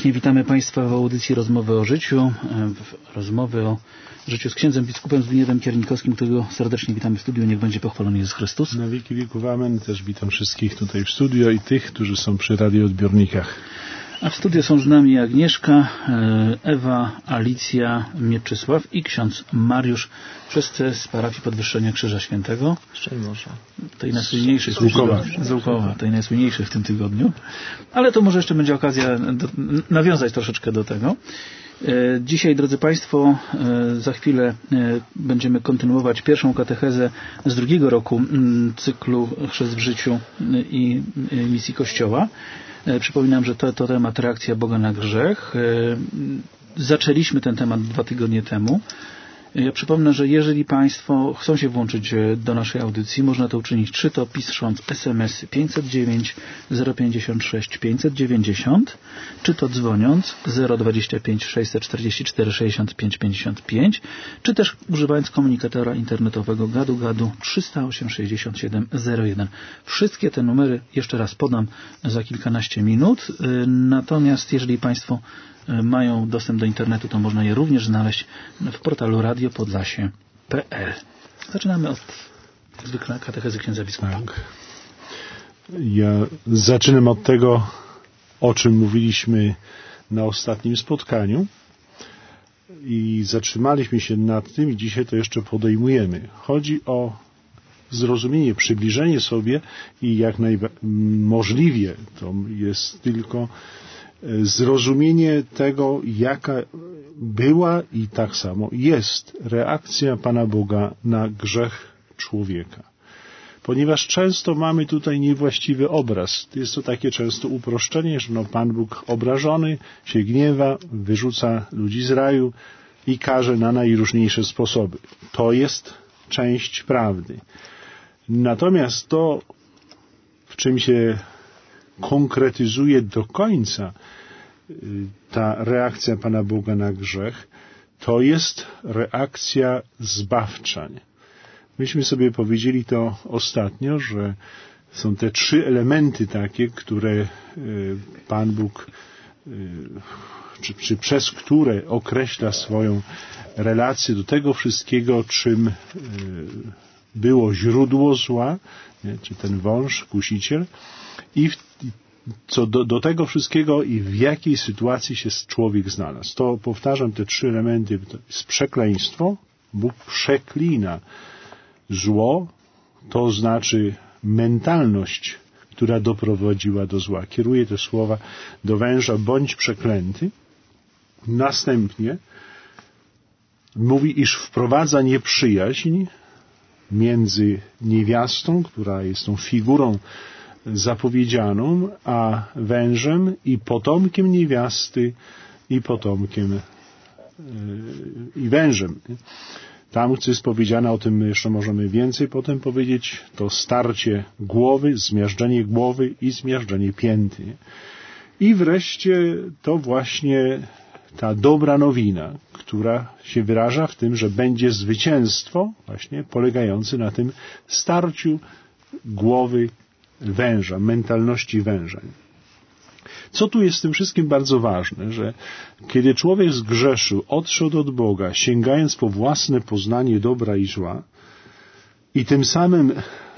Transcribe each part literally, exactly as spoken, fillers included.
serdecznie witamy Państwa w audycji Rozmowy o życiu, rozmowy o życiu z księdzem biskupem Zbigniewem Kiernikowskim, którego serdecznie witamy w studiu. Niech będzie pochwalony Jezus Chrystus. Na wieki wieków amen. Też witam wszystkich tutaj w studio i tych, którzy są przy radioodbiornikach. A w studiu są z nami Agnieszka, Ewa, Alicja, Mieczysław i ksiądz Mariusz, wszyscy z parafii Podwyższenia Krzyża Świętego. Szczęść Boże. Tej najsłynniejszej z Łukowa. z Łukowa, tej najsłynniejszej w tym tygodniu. Ale to może jeszcze będzie okazja do, nawiązać troszeczkę do tego. Dzisiaj, drodzy Państwo, za chwilę będziemy kontynuować pierwszą katechezę z drugiego roku cyklu Chrzest w życiu i misji Kościoła. Przypominam, że to, to temat reakcja Boga na grzech. Zaczęliśmy ten temat dwa tygodnie temu. Ja przypomnę, że jeżeli Państwo chcą się włączyć do naszej audycji, można to uczynić czy to pisząc es em es pięćset dziewięć zero pięćdziesiąt sześć pięćset dziewięćdziesiąt, czy to dzwoniąc zero dwadzieścia pięć sześćset czterdzieści cztery sześćdziesiąt pięć pięćdziesiąt pięć, czy też używając komunikatora internetowego gadu gadu trzysta osiem sześćdziesiąt siedem zero jeden. Wszystkie te numery jeszcze raz podam za kilkanaście minut. Natomiast jeżeli Państwo mają dostęp do internetu, to można je również znaleźć w portalu radio podlasie kropka pe el. Zaczynamy od zwykle katechezy księdza biskupa. Tak. Ja zaczynam od tego, o czym mówiliśmy na ostatnim spotkaniu i zatrzymaliśmy się nad tym i dzisiaj to jeszcze podejmujemy. Chodzi o zrozumienie, przybliżenie sobie i jak najmożliwie to jest tylko zrozumienie tego, jaka była i tak samo jest reakcja Pana Boga na grzech człowieka. Ponieważ często mamy tutaj niewłaściwy obraz. Jest to takie często uproszczenie, że no Pan Bóg obrażony się gniewa, wyrzuca ludzi z raju i karze na najróżniejsze sposoby. To jest część prawdy. Natomiast to, w czym się konkretyzuje do końca ta reakcja Pana Boga na grzech, to jest reakcja zbawcza. Myśmy sobie powiedzieli to ostatnio, że są te trzy elementy takie, które Pan Bóg, czy, czy przez które określa swoją relację do tego wszystkiego, czym było źródło zła, nie? Czy ten wąż, kusiciel, i w, co do, do tego wszystkiego i w jakiej sytuacji się człowiek znalazł. To powtarzam, te trzy elementy. To jest przekleństwo. Bóg przeklina zło, to znaczy mentalność, która doprowadziła do zła. Kieruje te słowa do węża, bądź przeklęty. Następnie mówi, iż wprowadza nieprzyjaźń między niewiastą, która jest tą figurą zapowiedzianą, a wężem i potomkiem niewiasty i potomkiem yy, i wężem. Tam, co jest powiedziane, o tym jeszcze możemy więcej potem powiedzieć, to starcie głowy, zmiażdżenie głowy i zmiażdżenie pięty. I wreszcie to właśnie ta dobra nowina, która się wyraża w tym, że będzie zwycięstwo właśnie polegające na tym starciu głowy węża, mentalności węża. Co tu jest w tym wszystkim bardzo ważne, że kiedy człowiek zgrzeszył, odszedł od Boga, sięgając po własne poznanie dobra i zła i tym samym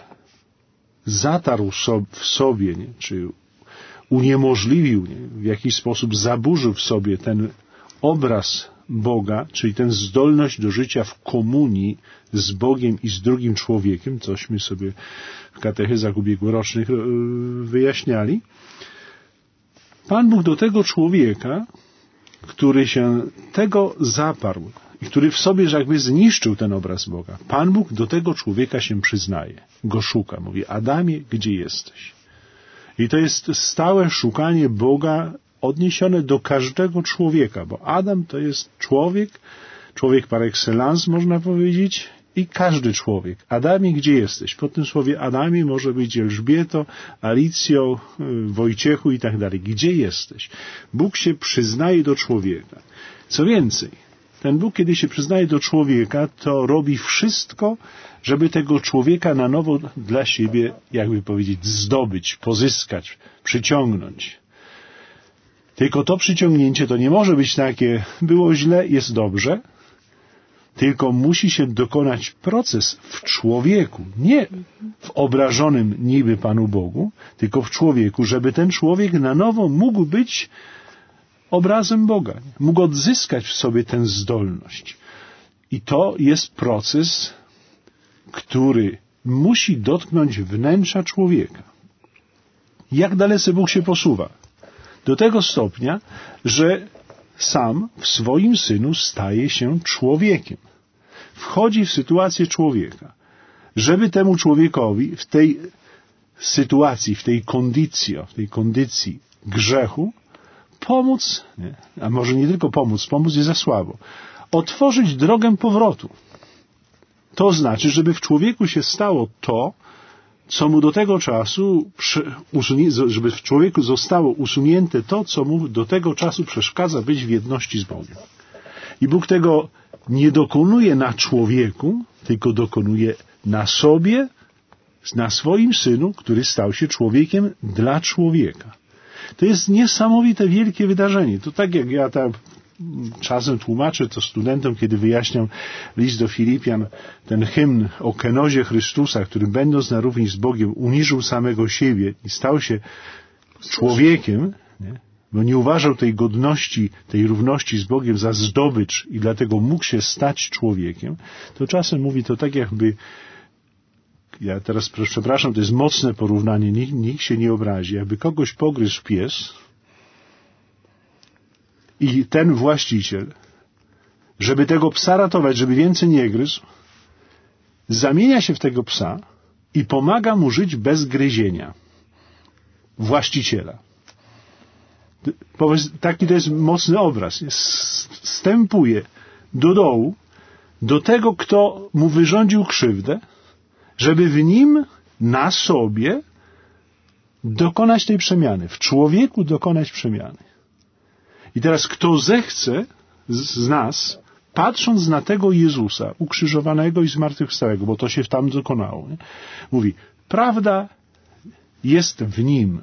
zatarł w sobie, nie, czy uniemożliwił, nie, w jakiś sposób zaburzył w sobie ten obraz Boga, czyli tę zdolność do życia w komunii z Bogiem i z drugim człowiekiem, cośmy sobie w katechezach ubiegłorocznych wyjaśniali. Pan Bóg do tego człowieka, który się tego zaparł i który w sobie jakby zniszczył ten obraz Boga, Pan Bóg do tego człowieka się przyznaje, go szuka. Mówi: Adamie, gdzie jesteś? I to jest stałe szukanie Boga odniesione do każdego człowieka, bo Adam to jest człowiek, człowiek par excellence, można powiedzieć, i każdy człowiek. Adamie, gdzie jesteś? Po tym słowie Adamie może być Elżbieto, Alicjo, Wojciechu i tak dalej. Gdzie jesteś? Bóg się przyznaje do człowieka. Co więcej, ten Bóg, kiedy się przyznaje do człowieka, to robi wszystko, żeby tego człowieka na nowo dla siebie, jakby powiedzieć, zdobyć, pozyskać, przyciągnąć. Tylko to przyciągnięcie to nie może być takie, było źle, jest dobrze, tylko musi się dokonać proces w człowieku, nie w obrażonym niby Panu Bogu, tylko w człowieku, żeby ten człowiek na nowo mógł być obrazem Boga, mógł odzyskać w sobie tę zdolność. I to jest proces, który musi dotknąć wnętrza człowieka. Jak dalece Bóg się posuwa? Do tego stopnia, że sam w swoim Synu staje się człowiekiem. Wchodzi w sytuację człowieka. Żeby temu człowiekowi w tej sytuacji, w tej kondycji, w tej kondycji grzechu pomóc, nie, a może nie tylko pomóc, pomóc jest za słabo, otworzyć drogę powrotu. To znaczy, żeby w człowieku się stało to, co mu do tego czasu, żeby w człowieku zostało usunięte to, co mu do tego czasu przeszkadza być w jedności z Bogiem. I Bóg tego nie dokonuje na człowieku, tylko dokonuje na sobie, na swoim Synu, który stał się człowiekiem dla człowieka. To jest niesamowite, wielkie wydarzenie. To tak jak ja tam czasem tłumaczę to studentom, kiedy wyjaśniam list do Filipian, ten hymn o kenozie Chrystusa, który będąc na równi z Bogiem uniżył samego siebie i stał się człowiekiem, nie? Bo nie uważał tej godności, tej równości z Bogiem za zdobycz i dlatego mógł się stać człowiekiem, to czasem mówi to tak jakby, ja teraz przepraszam, to jest mocne porównanie, nikt, nikt się nie obrazi, jakby kogoś pogryzł pies i ten właściciel, żeby tego psa ratować, żeby więcej nie gryzł, zamienia się w tego psa i pomaga mu żyć bez gryzienia właściciela. Taki to jest mocny obraz. Wstępuje do dołu, do tego, kto mu wyrządził krzywdę, żeby w nim, na sobie dokonać tej przemiany. W człowieku dokonać przemiany. I teraz kto zechce z nas, patrząc na tego Jezusa ukrzyżowanego i zmartwychwstałego, bo to się tam dokonało, nie? Mówi, prawda jest w nim.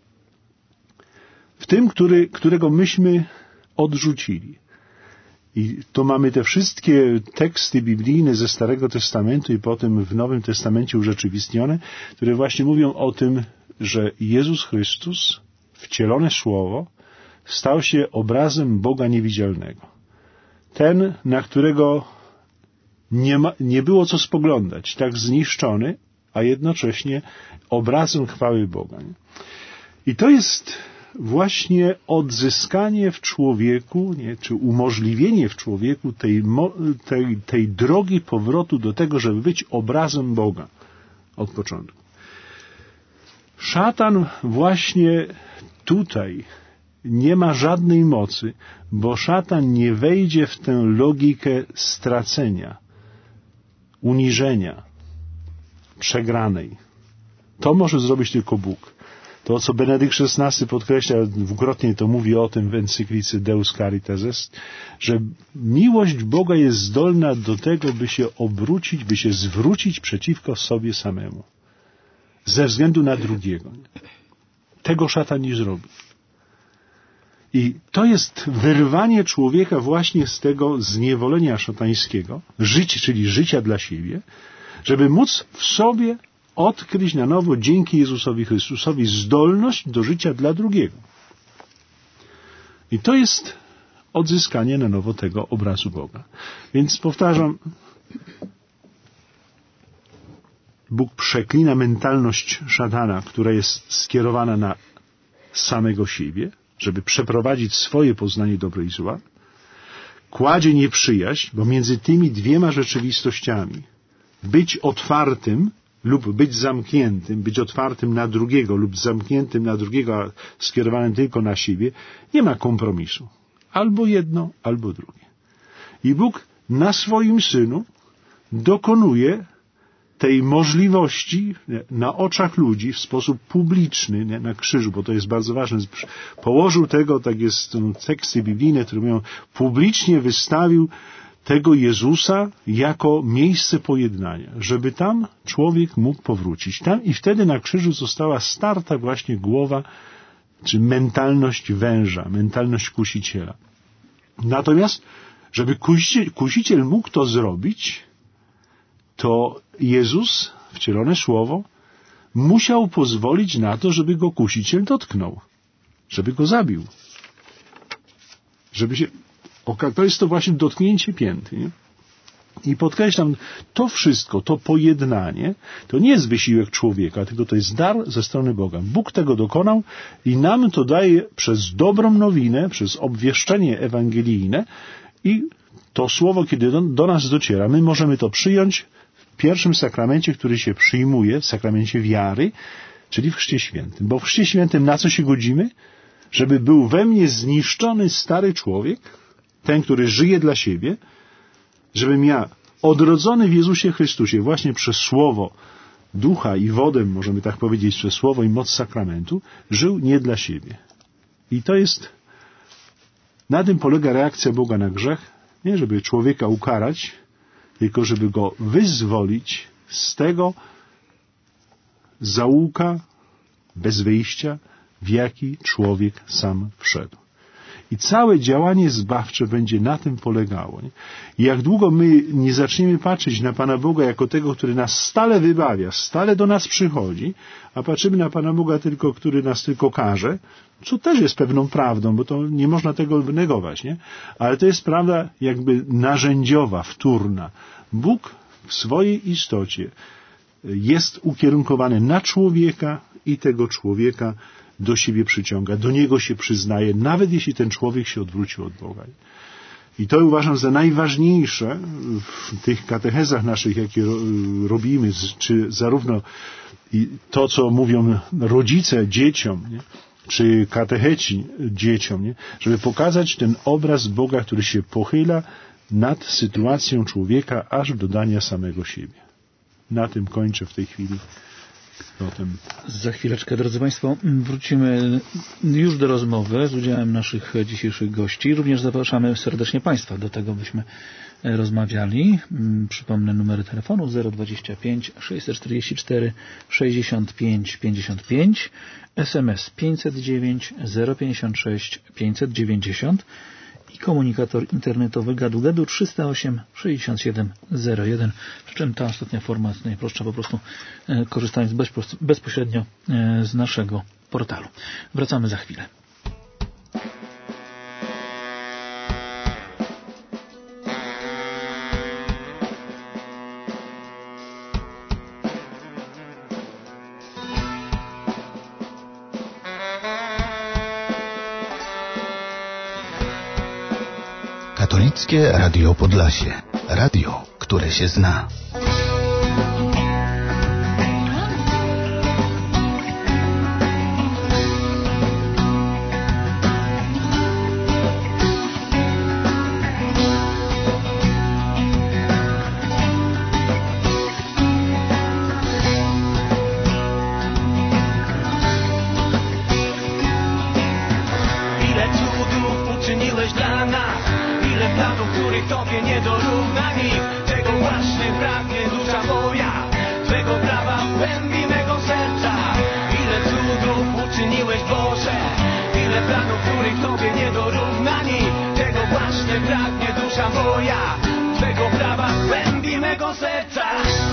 W tym, który, którego myśmy odrzucili. I to mamy te wszystkie teksty biblijne ze Starego Testamentu i potem w Nowym Testamencie urzeczywistnione, które właśnie mówią o tym, że Jezus Chrystus, wcielone Słowo, stał się obrazem Boga niewidzialnego. Ten, na którego nie, ma, nie było co spoglądać, tak zniszczony, a jednocześnie obrazem chwały Boga. Nie? I to jest właśnie odzyskanie w człowieku, nie, czy umożliwienie w człowieku tej, tej, tej drogi powrotu do tego, żeby być obrazem Boga od początku. Szatan właśnie tutaj nie ma żadnej mocy, bo szatan nie wejdzie w tę logikę stracenia, uniżenia, przegranej. To może zrobić tylko Bóg. To, co Benedykt szesnasty podkreśla, dwukrotnie to mówi o tym w encyklice Deus Caritas Est, że miłość Boga jest zdolna do tego, by się obrócić, by się zwrócić przeciwko sobie samemu. Ze względu na drugiego. Tego szatan nie zrobi. I to jest wyrwanie człowieka właśnie z tego zniewolenia szatańskiego, życie, czyli życia dla siebie, żeby móc w sobie odkryć na nowo dzięki Jezusowi Chrystusowi zdolność do życia dla drugiego. I to jest odzyskanie na nowo tego obrazu Boga. Więc powtarzam, Bóg przeklina mentalność szatana, która jest skierowana na samego siebie, żeby przeprowadzić swoje poznanie dobra i zła. Kładzie nieprzyjaźń, bo między tymi dwiema rzeczywistościami być otwartym lub być zamkniętym, być otwartym na drugiego lub zamkniętym na drugiego, a skierowanym tylko na siebie, nie ma kompromisu. Albo jedno, albo drugie. I Bóg na swoim Synu dokonuje tej możliwości na oczach ludzi w sposób publiczny, nie, na krzyżu, bo to jest bardzo ważne. Położył tego, tak jest teksty biblijne, które mówią, publicznie wystawił tego Jezusa jako miejsce pojednania, żeby tam człowiek mógł powrócić. Tam i wtedy na krzyżu została starta właśnie głowa czy mentalność węża, mentalność kusiciela. Natomiast, żeby kusiciel, kusiciel mógł to zrobić, to Jezus, wcielone Słowo, musiał pozwolić na to, żeby go kusiciel dotknął, żeby go zabił. Żeby się... To jest to właśnie dotknięcie pięty. Nie? I podkreślam, to wszystko, to pojednanie, to nie jest wysiłek człowieka, tylko to jest dar ze strony Boga. Bóg tego dokonał i nam to daje przez dobrą nowinę, przez obwieszczenie ewangelijne i to słowo, kiedy do, do nas dociera, my możemy to przyjąć w pierwszym sakramencie, który się przyjmuje, w sakramencie wiary, czyli w Chrzcie Świętym. Bo w Chrzcie Świętym na co się godzimy? Żeby był we mnie zniszczony stary człowiek, ten, który żyje dla siebie, żebym ja, odrodzony w Jezusie Chrystusie, właśnie przez Słowo Ducha i wodę, możemy tak powiedzieć, przez Słowo i moc sakramentu, żył nie dla siebie. I to jest, na tym polega reakcja Boga na grzech, nie żeby człowieka ukarać, tylko żeby go wyzwolić z tego zaułka bez wyjścia, w jaki człowiek sam wszedł. I całe działanie zbawcze będzie na tym polegało. Nie? I jak długo my nie zaczniemy patrzeć na Pana Boga jako tego, który nas stale wybawia, stale do nas przychodzi, a patrzymy na Pana Boga tylko, który nas tylko karze, co też jest pewną prawdą, bo to nie można tego negować, nie? Ale to jest prawda jakby narzędziowa, wtórna. Bóg w swojej istocie jest ukierunkowany na człowieka i tego człowieka do siebie przyciąga, do niego się przyznaje, nawet jeśli ten człowiek się odwrócił od Boga. I to uważam za najważniejsze w tych katechezach naszych, jakie robimy, czy zarówno to, co mówią rodzice dzieciom, nie? Czy katecheci dzieciom, nie? Żeby pokazać ten obraz Boga, który się pochyla nad sytuacją człowieka, aż do dania samego siebie. Na tym kończę w tej chwili. Potem. Za chwileczkę, drodzy Państwo, wrócimy już do rozmowy z udziałem naszych dzisiejszych gości. Również zapraszamy serdecznie Państwa do tego, byśmy rozmawiali. Przypomnę numery telefonu zero dwadzieścia pięć sześćset czterdzieści cztery sześćdziesiąt pięć pięćdziesiąt pięć, S M S pięćset dziewięć zero pięćdziesiąt sześć pięćset dziewięćdziesiąt i komunikator internetowy gadu gadu trzysta osiem sześćdziesiąt siedem zero jeden. Przy czym ta ostatnia forma jest najprostsza, po prostu e, korzystając bezpos- bezpośrednio e, z naszego portalu. Wracamy za chwilę. Katolickie Radio Podlasie. Radio, które się zna. Ile cudów uczyniłeś dla nas, ile planów, których Tobie nie dorówna nikt. Czego właśnie pragnie dusza moja, Twego prawa w głębi mego serca. Ile cudów uczyniłeś, Boże, ile planów, których Tobie nie dorówna nikt. Czego właśnie pragnie dusza moja, Twego prawa w głębi mego serca.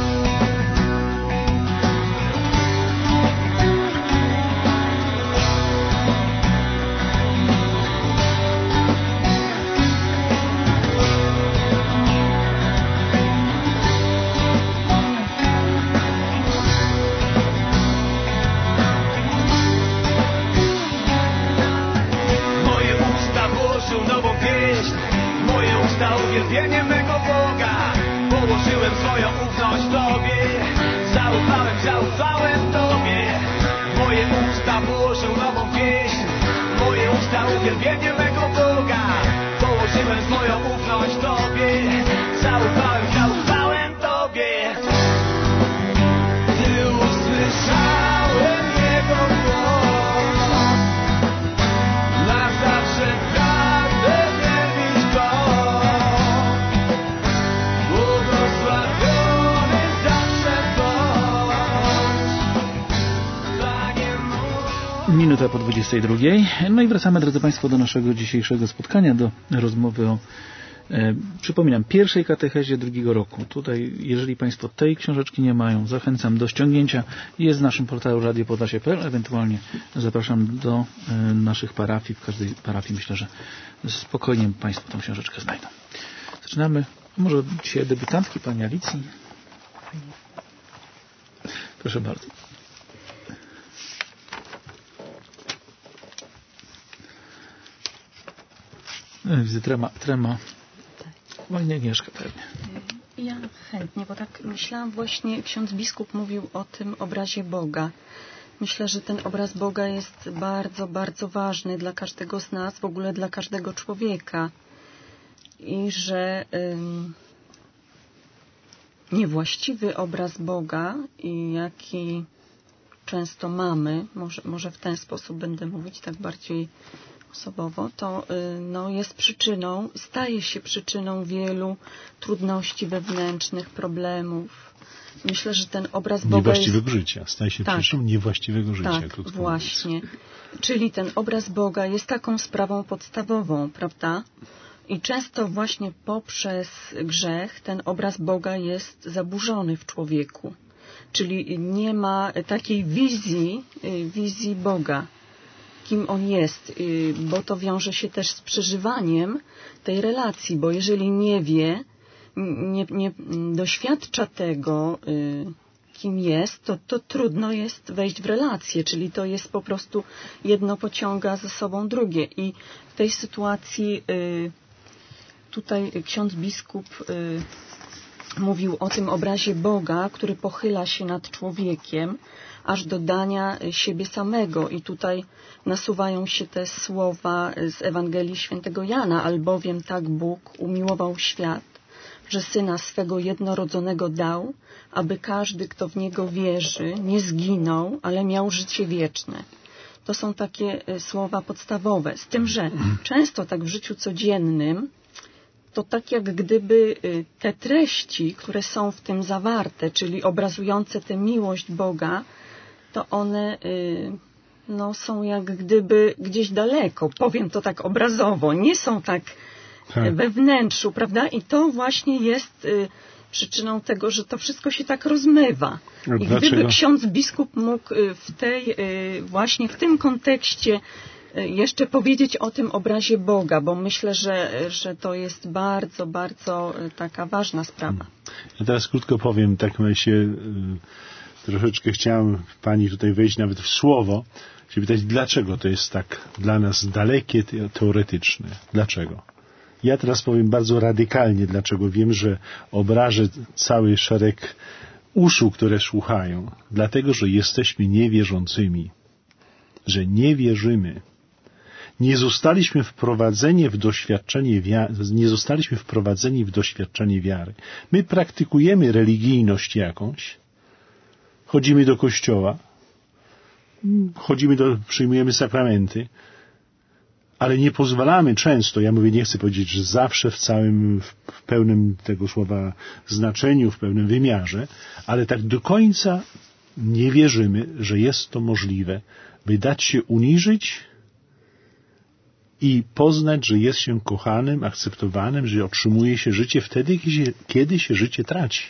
Uwielbieniem mego Boga położyłem swoją ufność Tobie. Zaufałem, zaufałem Tobie. Moje usta włożą nową pieśń. Moje usta uwielbieniem mego Boga położyłem swoją ufność Tobie. Zaufałem, zaufałem Tobie. Gdy usłyszałem Jego głos, na zawsze pragnę wielbić Go. Minuta po dwudziestej dwudziestej drugiej. No i wracamy, drodzy Państwo, do naszego dzisiejszego spotkania, do rozmowy o, e, przypominam, pierwszej katechezie drugiego roku. Tutaj, jeżeli Państwo tej książeczki nie mają, zachęcam do ściągnięcia. Jest w naszym portalu radio podlasie kropka p l. Ewentualnie zapraszam do e, naszych parafii. W każdej parafii myślę, że spokojnie Państwo tą książeczkę znajdą. Zaczynamy. Może dzisiaj debiutantki, Pani Alicji. Proszę bardzo. Widzę trema, trema. Pani Agnieszka pewnie. Ja chętnie, bo tak myślałam właśnie, ksiądz biskup mówił o tym obrazie Boga. Myślę, że ten obraz Boga jest bardzo, bardzo ważny dla każdego z nas, w ogóle dla każdego człowieka. I że ym, niewłaściwy obraz Boga, i jaki często mamy, może, może w ten sposób będę mówić tak bardziej osobowo, to no, jest przyczyną, staje się przyczyną wielu trudności wewnętrznych, problemów. Myślę, że ten obraz Boga niewłaściwego jest... życia. Staje się tak, przyczyną niewłaściwego życia. Tak, właśnie. Mówiąc. Czyli ten obraz Boga jest taką sprawą podstawową, prawda? I często właśnie poprzez grzech ten obraz Boga jest zaburzony w człowieku. Czyli nie ma takiej wizji, wizji Boga, kim On jest, bo to wiąże się też z przeżywaniem tej relacji, bo jeżeli nie wie, nie, nie doświadcza tego, kim jest, to, to trudno jest wejść w relację, czyli to jest po prostu jedno pociąga za sobą drugie. I w tej sytuacji tutaj ksiądz biskup mówił o tym obrazie Boga, który pochyla się nad człowiekiem, aż do dania siebie samego. I tutaj nasuwają się te słowa z Ewangelii Świętego Jana, albowiem tak Bóg umiłował świat, że Syna swego jednorodzonego dał, aby każdy, kto w Niego wierzy, nie zginął, ale miał życie wieczne. To są takie słowa podstawowe. Z tym, że często tak w życiu codziennym to tak jak gdyby te treści, które są w tym zawarte, czyli obrazujące tę miłość Boga, to one no, są jak gdyby gdzieś daleko, powiem to tak obrazowo, nie są tak, tak we wnętrzu, prawda? I to właśnie jest przyczyną tego, że to wszystko się tak rozmywa. I gdyby ksiądz biskup mógł w tej, właśnie w tym kontekście jeszcze powiedzieć o tym obrazie Boga, bo myślę, że, że to jest bardzo, bardzo taka ważna sprawa. Ja teraz krótko powiem, tak się troszeczkę chciałem Pani tutaj wejść nawet w słowo, się pytać, dlaczego to jest tak dla nas dalekie, teoretyczne. Dlaczego? Ja teraz powiem bardzo radykalnie, dlaczego wiem, że obrażę cały szereg uszu, które słuchają. Dlatego, że jesteśmy niewierzącymi. Że nie wierzymy. Nie zostaliśmy wprowadzeni w doświadczenie wiary, nie zostaliśmy wprowadzeni w doświadczenie wiary. My praktykujemy religijność jakąś, chodzimy do kościoła, chodzimy do, przyjmujemy sakramenty, ale nie pozwalamy często, ja mówię, nie chcę powiedzieć, że zawsze w całym, w pełnym tego słowa znaczeniu, w pełnym wymiarze, ale tak do końca nie wierzymy, że jest to możliwe, by dać się uniżyć i poznać, że jest się kochanym, akceptowanym, że otrzymuje się życie wtedy, kiedy się życie traci.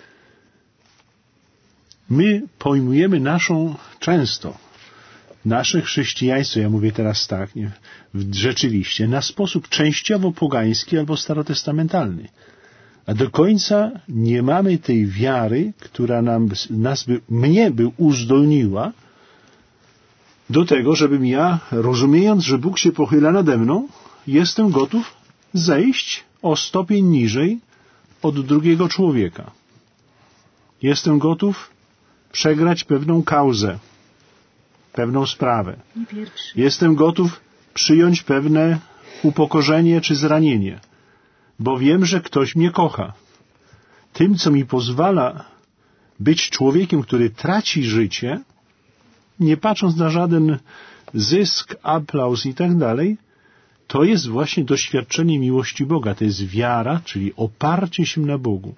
My pojmujemy naszą, często, nasze chrześcijaństwo, ja mówię teraz tak, nie, rzeczywiście, na sposób częściowo pogański albo starotestamentalny. A do końca nie mamy tej wiary, która nam, nas by, mnie by uzdolniła do tego, żebym ja, rozumiejąc, że Bóg się pochyla nade mną, jestem gotów zejść o stopień niżej od drugiego człowieka. Jestem gotów przegrać pewną kauzę, pewną sprawę. Jestem gotów przyjąć pewne upokorzenie czy zranienie, bo wiem, że ktoś mnie kocha. Tym, co mi pozwala być człowiekiem, który traci życie, nie patrząc na żaden zysk, aplauz i tak dalej, to jest właśnie doświadczenie miłości Boga. To jest wiara, czyli oparcie się na Bogu.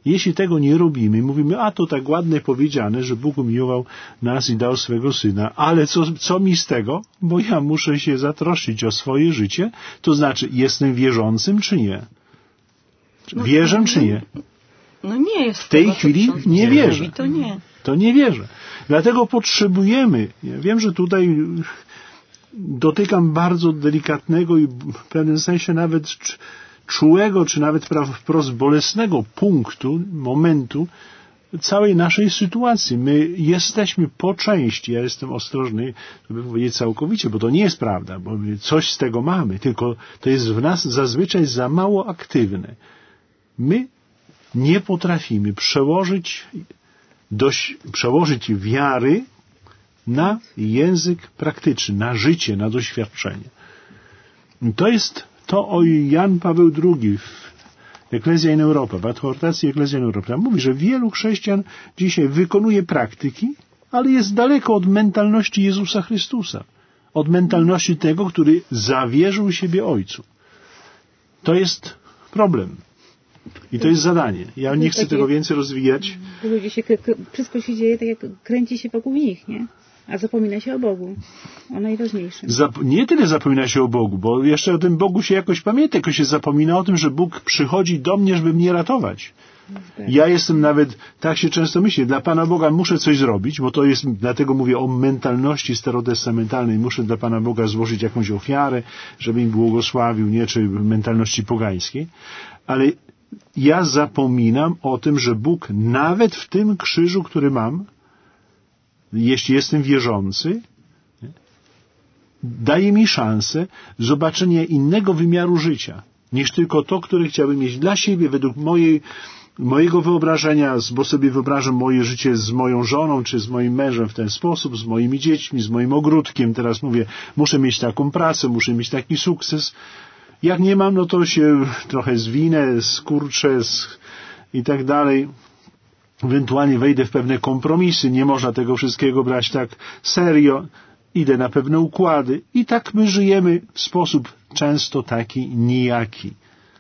Jeśli tego nie robimy, mówimy, a to tak ładnie powiedziane, że Bóg umiłował nas i dał swego Syna, ale co, co mi z tego? Bo ja muszę się zatroszczyć o swoje życie, to znaczy jestem wierzącym czy nie? Wierzę no, czy nie? No nie jest. W tej tego, chwili nie wierzę. Mówi, to nie. To nie wierzę. Dlatego potrzebujemy, ja wiem, że tutaj dotykam bardzo delikatnego i w pewnym sensie nawet czułego, czy nawet wprost bolesnego punktu, momentu całej naszej sytuacji. My jesteśmy po części, ja jestem ostrożny, żeby powiedzieć całkowicie, bo to nie jest prawda, bo my coś z tego mamy, tylko to jest w nas zazwyczaj za mało aktywne. My nie potrafimy przełożyć, dość, przełożyć wiary na język praktyczny, na życie, na doświadczenie. I to jest to o Jan Paweł drugi w Ecclesia in Europa, w adhortacji Ecclesia in Europa. Mówi, że wielu chrześcijan dzisiaj wykonuje praktyki, ale jest daleko od mentalności Jezusa Chrystusa. Od mentalności tego, który zawierzył siebie Ojcu. To jest problem. I to jest zadanie. Ja nie chcę tego więcej rozwijać. Ludzie się, wszystko się dzieje tak, jak kręci się wokół nich, nie? A zapomina się o Bogu. O najważniejszym. Zap- nie tyle zapomina się o Bogu, bo jeszcze o tym Bogu się jakoś pamięta, jakoś się zapomina o tym, że Bóg przychodzi do mnie, żeby mnie ratować. Ja jestem nawet, tak się często myślę, dla Pana Boga muszę coś zrobić, bo to jest, dlatego mówię o mentalności starotestamentalnej, muszę dla Pana Boga złożyć jakąś ofiarę, żeby im błogosławił, nie, czy mentalności pogańskiej, ale ja zapominam o tym, że Bóg nawet w tym krzyżu, który mam, jeśli jestem wierzący, daje mi szansę zobaczenia innego wymiaru życia, niż tylko to, które chciałbym mieć dla siebie, według mojej, mojego wyobrażenia, bo sobie wyobrażam moje życie z moją żoną, czy z moim mężem w ten sposób, z moimi dziećmi, z moim ogródkiem. Teraz mówię, muszę mieć taką pracę, muszę mieć taki sukces. Jak nie mam, no to się trochę zwinę, skurczę i tak dalej. Ewentualnie wejdę w pewne kompromisy. Nie można tego wszystkiego brać tak serio. Idę na pewne układy. I tak my żyjemy w sposób często taki nijaki.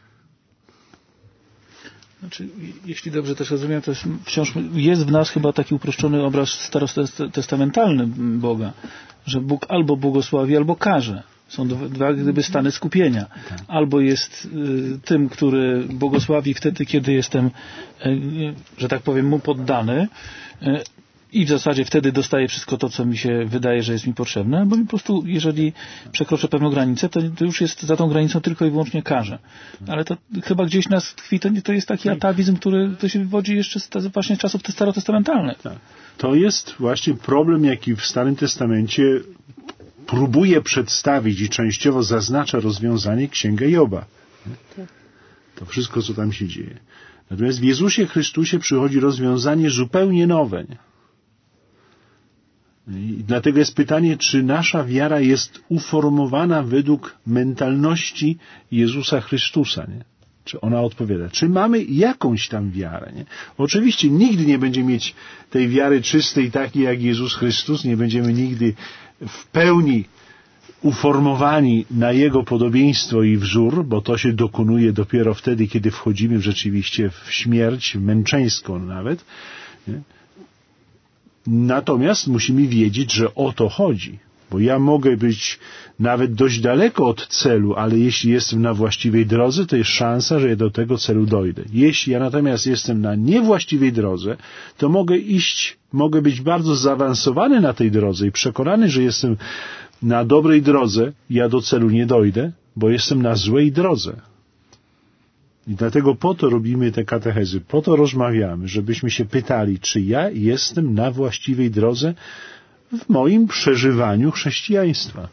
Znaczy, jeśli dobrze też rozumiem, to jest, wciąż jest w nas chyba taki uproszczony obraz starotestamentalny Boga, że Bóg albo błogosławi, albo karze. Są dwa gdyby stany skupienia. Albo jest y, tym, który błogosławi wtedy, kiedy jestem, y, że tak powiem, mu poddany y, i w zasadzie wtedy dostaję wszystko to, co mi się wydaje, że jest mi potrzebne, bo mi po prostu, jeżeli przekroczę pewną granicę, to, to już jest za tą granicą tylko i wyłącznie karze. Ale to chyba gdzieś nas tkwi, to, to jest taki atawizm, który to się wywodzi jeszcze z, właśnie z czasów starotestamentalnych. Tak. To jest właśnie problem, jaki w Starym Testamencie próbuje przedstawić i częściowo zaznacza rozwiązanie Księgę Joba. To wszystko, co tam się dzieje. Natomiast w Jezusie Chrystusie przychodzi rozwiązanie zupełnie nowe. I dlatego jest pytanie, czy nasza wiara jest uformowana według mentalności Jezusa Chrystusa, nie? Czy ona odpowiada? Czy mamy jakąś tam wiarę? Nie? Oczywiście nigdy nie będziemy mieć tej wiary czystej, takiej jak Jezus Chrystus. Nie będziemy nigdy w pełni uformowani na Jego podobieństwo i wzór, bo to się dokonuje dopiero wtedy, kiedy wchodzimy w rzeczywiście w śmierć, męczeńską nawet. Nie? Natomiast musimy wiedzieć, że o to chodzi. Bo ja mogę być nawet dość daleko od celu, ale jeśli jestem na właściwej drodze, to jest szansa, że ja do tego celu dojdę. Jeśli ja natomiast jestem na niewłaściwej drodze, to mogę iść, mogę być bardzo zaawansowany na tej drodze i przekonany, że jestem na dobrej drodze, ja do celu nie dojdę, bo jestem na złej drodze. I dlatego po to robimy te katechezy, po to rozmawiamy, żebyśmy się pytali, czy ja jestem na właściwej drodze w moim przeżywaniu chrześcijaństwa.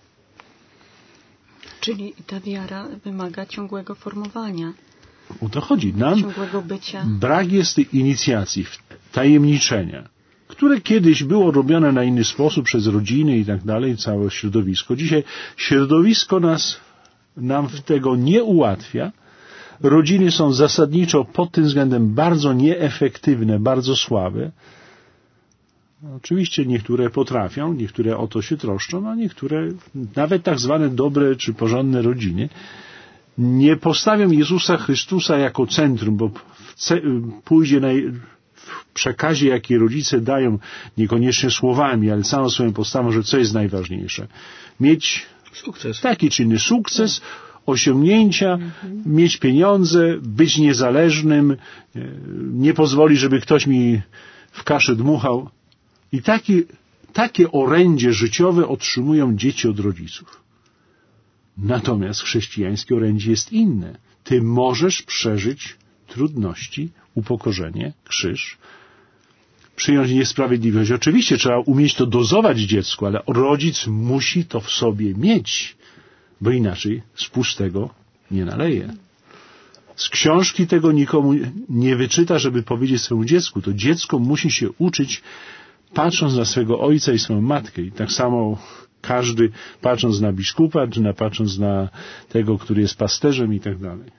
Czyli ta wiara wymaga ciągłego formowania. O to chodzi. Nam ciągłego bycia. Brak jest tej inicjacji, tajemniczenia, które kiedyś było robione na inny sposób przez rodziny i tak dalej, całe środowisko. Dzisiaj środowisko nas, nam tego nie ułatwia. Rodziny są zasadniczo pod tym względem bardzo nieefektywne, bardzo słabe. Oczywiście niektóre potrafią, niektóre o to się troszczą, a niektóre, nawet tak zwane dobre czy porządne rodziny, nie postawią Jezusa Chrystusa jako centrum, bo pójdzie na, w przekazie, jaki rodzice dają, niekoniecznie słowami, ale samą swoją postawą, że co jest najważniejsze? Mieć sukces. Taki czy inny sukces, osiągnięcia, mhm. mieć pieniądze, być niezależnym, nie pozwoli, żeby ktoś mi w kaszę dmuchał. I taki, takie orędzie życiowe otrzymują dzieci od rodziców. Natomiast chrześcijańskie orędzie jest inne. Ty możesz przeżyć trudności, upokorzenie, krzyż, przyjąć niesprawiedliwość. Oczywiście trzeba umieć to dozować dziecku, ale rodzic musi to w sobie mieć, bo inaczej z pustego nie naleje. Z książki tego nikomu nie wyczyta, żeby powiedzieć swemu dziecku. To dziecko musi się uczyć, patrząc na swego ojca i swoją matkę. I tak samo każdy, patrząc na biskupa, czy na, patrząc na tego, który jest pasterzem i tak dalej.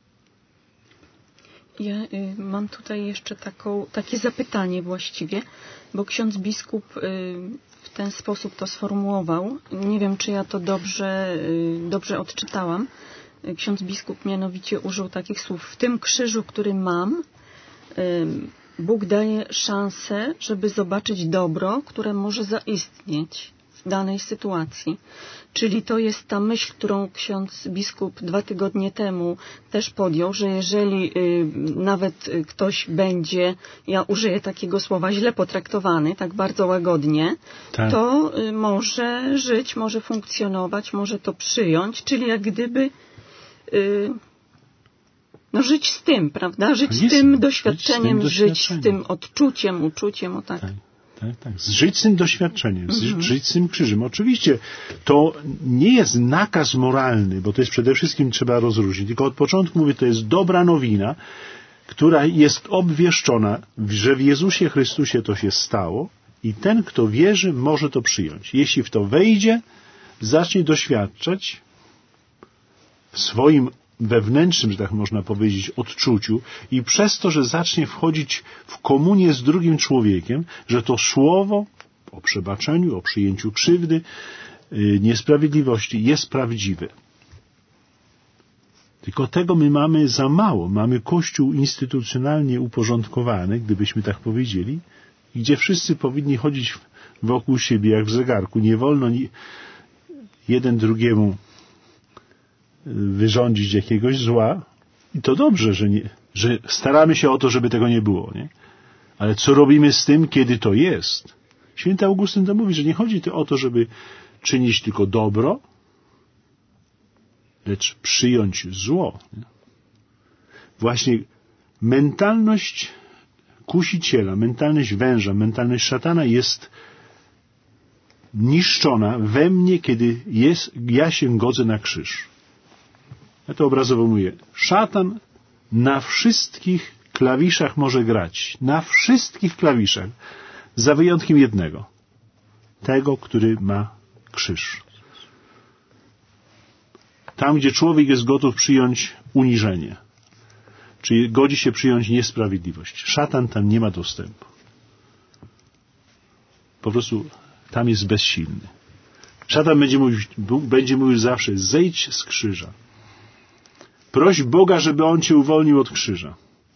Ja y, mam tutaj jeszcze taką, takie zapytanie właściwie, bo ksiądz biskup y, w ten sposób to sformułował. Nie wiem, czy ja to dobrze, y, dobrze odczytałam. Y, ksiądz biskup mianowicie użył takich słów. W tym krzyżu, który mam, y, Bóg daje szansę, żeby zobaczyć dobro, które może zaistnieć w danej sytuacji. Czyli to jest ta myśl, którą ksiądz biskup dwa tygodnie temu też podjął, że jeżeli y, nawet ktoś będzie, ja użyję takiego słowa, źle potraktowany, tak bardzo łagodnie, tak. to y, może żyć, może funkcjonować, może to przyjąć, czyli jak gdyby y, no żyć z tym, prawda? Żyć z tym doświadczeniem, żyć z tym, żyć z tym odczuciem, uczuciem, o tak. tak. Tak, tak. Żyć z tym doświadczeniem, mm-hmm. żyć z tym krzyżem. Oczywiście to nie jest nakaz moralny, bo to jest przede wszystkim trzeba rozróżnić. Tylko od początku mówię, to jest dobra nowina, która jest obwieszczona, że w Jezusie Chrystusie to się stało i ten, kto wierzy, może to przyjąć. Jeśli w to wejdzie, zacznie doświadczać w swoim wewnętrznym, że tak można powiedzieć, odczuciu i przez to, że zacznie wchodzić w komunię z drugim człowiekiem, że to słowo o przebaczeniu, o przyjęciu krzywdy, yy, niesprawiedliwości jest prawdziwe. Tylko tego my mamy za mało. Mamy Kościół instytucjonalnie uporządkowany, gdybyśmy tak powiedzieli, gdzie wszyscy powinni chodzić wokół siebie jak w zegarku. Nie wolno ni- jeden drugiemu wyrządzić jakiegoś zła i to dobrze, że, nie, że staramy się o to, żeby tego nie było, nie? Ale co robimy z tym, kiedy to jest? Święty Augustyn to mówi, że nie chodzi o to, żeby czynić tylko dobro, lecz przyjąć zło. Nie? Właśnie mentalność kusiciela, mentalność węża, mentalność szatana jest niszczona we mnie, kiedy jest, ja się godzę na krzyż. Ja to obrazowo mówię. Szatan na wszystkich klawiszach może grać. Na wszystkich klawiszach. Za wyjątkiem jednego. Tego, który ma krzyż. Tam, gdzie człowiek jest gotów przyjąć uniżenie. Czyli godzi się przyjąć niesprawiedliwość. Szatan tam nie ma dostępu. Po prostu tam jest bezsilny. Szatan będzie mówił, będzie mówił zawsze, zejdź z krzyża. Proś Boga, żeby On cię uwolnił od krzyża.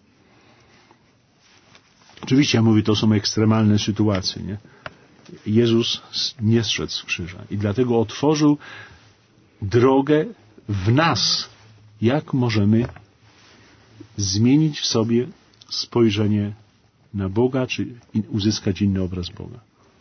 Oczywiście, ja mówię, to są ekstremalne sytuacje, nie? Jezus nie zszedł z krzyża i dlatego otworzył drogę w nas, jak możemy zmienić w sobie spojrzenie na Boga, czy uzyskać inny obraz Boga.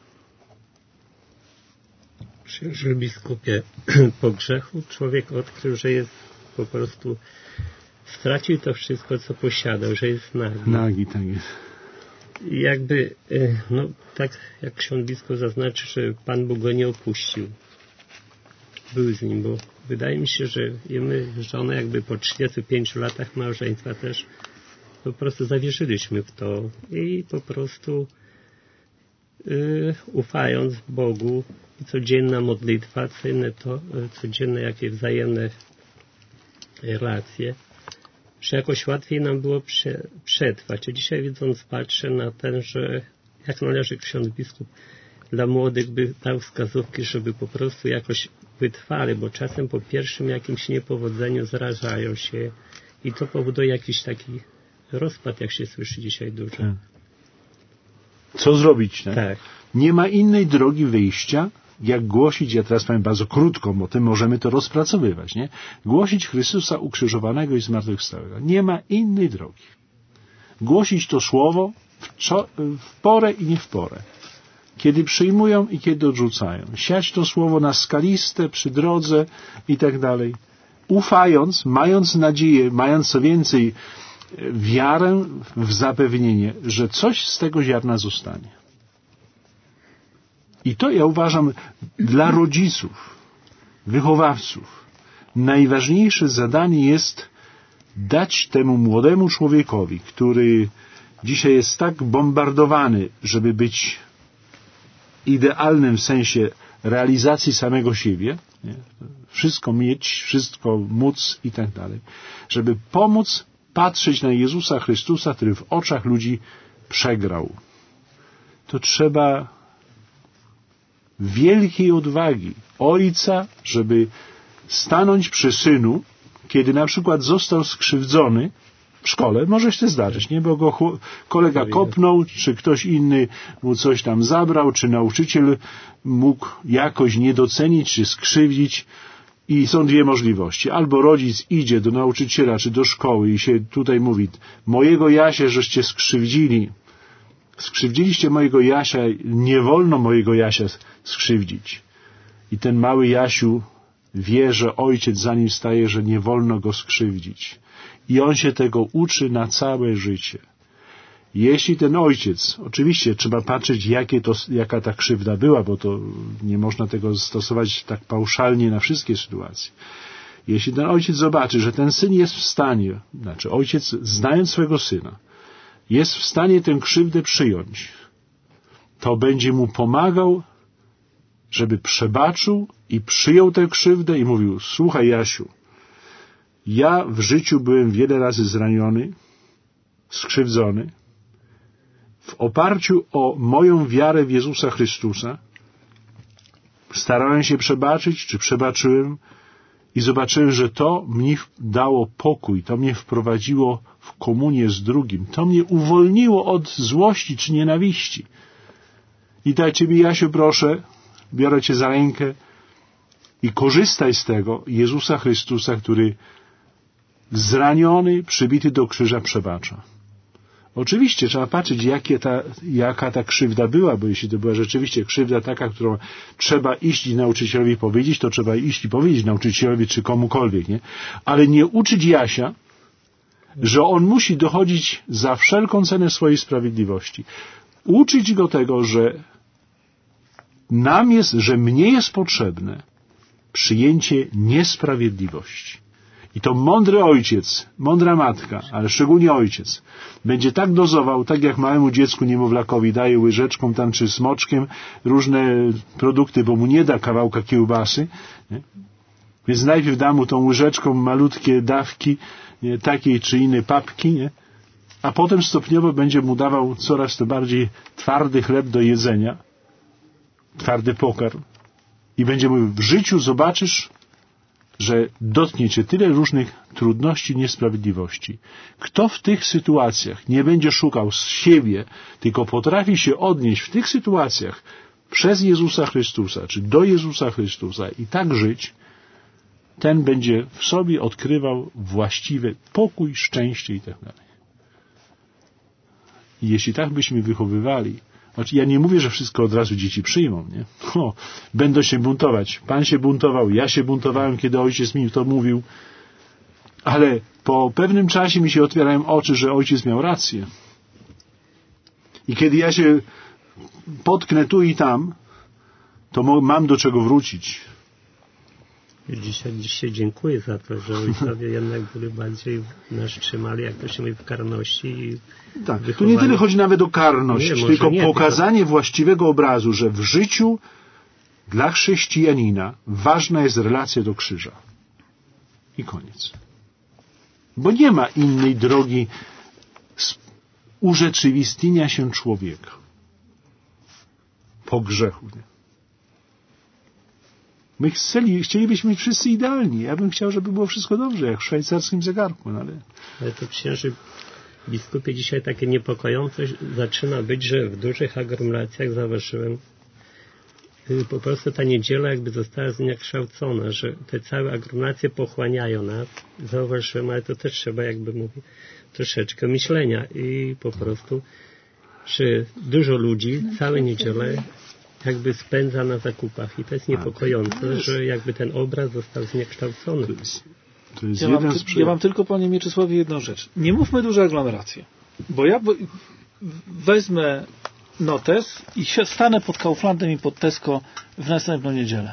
Księże biskupie, po grzechu człowiek odkrył, że jest po prostu stracił to wszystko, co posiadał, że jest nagi. Nagi, tak jest. I jakby, no tak jak ksiądz biskup zaznaczy, że Pan Bóg go nie opuścił. Był z nim, bo wydaje mi się, że i my, żona jakby po trzydziestu pięciu latach małżeństwa też po prostu zawierzyliśmy w to i po prostu yy, ufając Bogu i codzienna modlitwa, codzienne, to, codzienne jakieś wzajemne relacje, że jakoś łatwiej nam było prze, przetrwać. A dzisiaj widząc, patrzę na ten, że jak należy ksiądz biskup dla młodych by dał wskazówki, żeby po prostu jakoś wytrwale, bo czasem po pierwszym jakimś niepowodzeniu zrażają się i to powoduje jakiś taki rozpad, jak się słyszy dzisiaj dużo. Tak. Co zrobić? Tak? Tak. Nie ma innej drogi wyjścia, jak głosić, ja teraz powiem bardzo krótko, bo tym możemy to rozpracowywać, nie? Głosić Chrystusa ukrzyżowanego i zmartwychwstałego. Nie ma innej drogi. Głosić to słowo w, czo- w porę i nie w porę. Kiedy przyjmują i kiedy odrzucają. Siać to słowo na skaliste, przy drodze i tak dalej. Ufając, mając nadzieję, mając co więcej wiarę w zapewnienie, że coś z tego ziarna zostanie. I to ja uważam dla rodziców, wychowawców, najważniejsze zadanie jest dać temu młodemu człowiekowi, który dzisiaj jest tak bombardowany, żeby być idealnym w sensie realizacji samego siebie, nie? Wszystko mieć, wszystko móc i tak dalej, żeby pomóc patrzeć na Jezusa Chrystusa, który w oczach ludzi przegrał. To trzeba wielkiej odwagi ojca, żeby stanąć przy synu, kiedy na przykład został skrzywdzony w szkole, może się zdarzyć, nie? Bo go kolega kopnął, czy ktoś inny mu coś tam zabrał, czy nauczyciel mógł jakoś nie docenić, czy skrzywdzić. I są dwie możliwości. Albo rodzic idzie do nauczyciela, czy do szkoły i się tutaj mówi, mojego Jasia żeście skrzywdzili, skrzywdziliście mojego Jasia, nie wolno mojego Jasia skrzywdzić. I ten mały Jasiu wie, że ojciec za nim staje, że nie wolno go skrzywdzić. I on się tego uczy na całe życie. Jeśli ten ojciec, oczywiście trzeba patrzeć, jakie to, jaka ta krzywda była, bo to nie można tego stosować tak pauszalnie na wszystkie sytuacje. Jeśli ten ojciec zobaczy, że ten syn jest w stanie, znaczy ojciec, znając swego syna, jest w stanie tę krzywdę przyjąć, to będzie mu pomagał, żeby przebaczył i przyjął tę krzywdę i mówił, słuchaj Jasiu, ja w życiu byłem wiele razy zraniony, skrzywdzony. W oparciu o moją wiarę w Jezusa Chrystusa starałem się przebaczyć, czy przebaczyłem i zobaczyłem, że to mi dało pokój, to mnie wprowadziło w komunię z drugim, to mnie uwolniło od złości czy nienawiści. I tak Ciebie, Jasiu, proszę, biorę Cię za rękę i korzystaj z tego Jezusa Chrystusa, który zraniony, przybity do krzyża przebacza. Oczywiście trzeba patrzeć, jakie ta, jaka ta krzywda była, bo jeśli to była rzeczywiście krzywda taka, którą trzeba iść i nauczycielowi powiedzieć, to trzeba iść i powiedzieć nauczycielowi czy komukolwiek, nie? Ale nie uczyć Jasia, że on musi dochodzić za wszelką cenę swojej sprawiedliwości. Uczyć go tego, że nam jest, że mnie jest potrzebne przyjęcie niesprawiedliwości. I to mądry ojciec, mądra matka, ale szczególnie ojciec, będzie tak dozował, tak jak małemu dziecku niemowlakowi daje łyżeczką tam czy smoczkiem różne produkty, bo mu nie da kawałka kiełbasy. Nie? Więc najpierw da mu tą łyżeczką malutkie dawki nie, takiej czy innej papki, nie? A potem stopniowo będzie mu dawał coraz to bardziej twardy chleb do jedzenia, twardy pokarm. I będzie mówił, w życiu zobaczysz, że dotknie Cię tyle różnych trudności, niesprawiedliwości. Kto w tych sytuacjach nie będzie szukał z siebie, tylko potrafi się odnieść w tych sytuacjach przez Jezusa Chrystusa, czy do Jezusa Chrystusa i tak żyć, ten będzie w sobie odkrywał właściwy pokój, szczęście i tak dalej. I jeśli tak byśmy wychowywali, znaczy ja nie mówię, że wszystko od razu dzieci przyjmą, nie? O, będą się buntować. Pan się buntował, ja się buntowałem, kiedy ojciec mi to mówił, ale po pewnym czasie mi się otwierają oczy, że ojciec miał rację. I kiedy ja się potknę tu i tam, to mam do czego wrócić. Dzisiaj, dzisiaj dziękuję za to, że ojcowie jednak byli bardziej nas trzymali, jak to się mówi, w karności. I tak, wychowali... tu nie tyle chodzi nawet o karność, nie, tylko nie, pokazanie tylko... właściwego obrazu, że w życiu dla chrześcijanina ważna jest relacja do krzyża. I koniec. Bo nie ma innej drogi urzeczywistnienia się człowieka po grzechu. Nie? My chcieli, chcielibyśmy być wszyscy idealni. Ja bym chciał, żeby było wszystko dobrze, jak w szwajcarskim zegarku. No ale... ale to księży biskupie dzisiaj takie niepokojące zaczyna być, że w dużych aglomeracjach zauważyłem, po prostu ta niedziela jakby została zniekształcona, że te całe aglomeracje pochłaniają nas. Zauważyłem, ale to też trzeba jakby mówić troszeczkę myślenia i po prostu, że dużo ludzi całe niedzielę jakby spędza na zakupach i to jest niepokojące, to jest... że jakby ten obraz został zniekształcony. To jest, to jest ja, jeden mam, z... ja mam tylko, panie Mieczysławie, jedną rzecz. Nie mówmy duże aglomeracje, bo ja wezmę notes i się stanę pod Kauflandem i pod Tesco w następną niedzielę.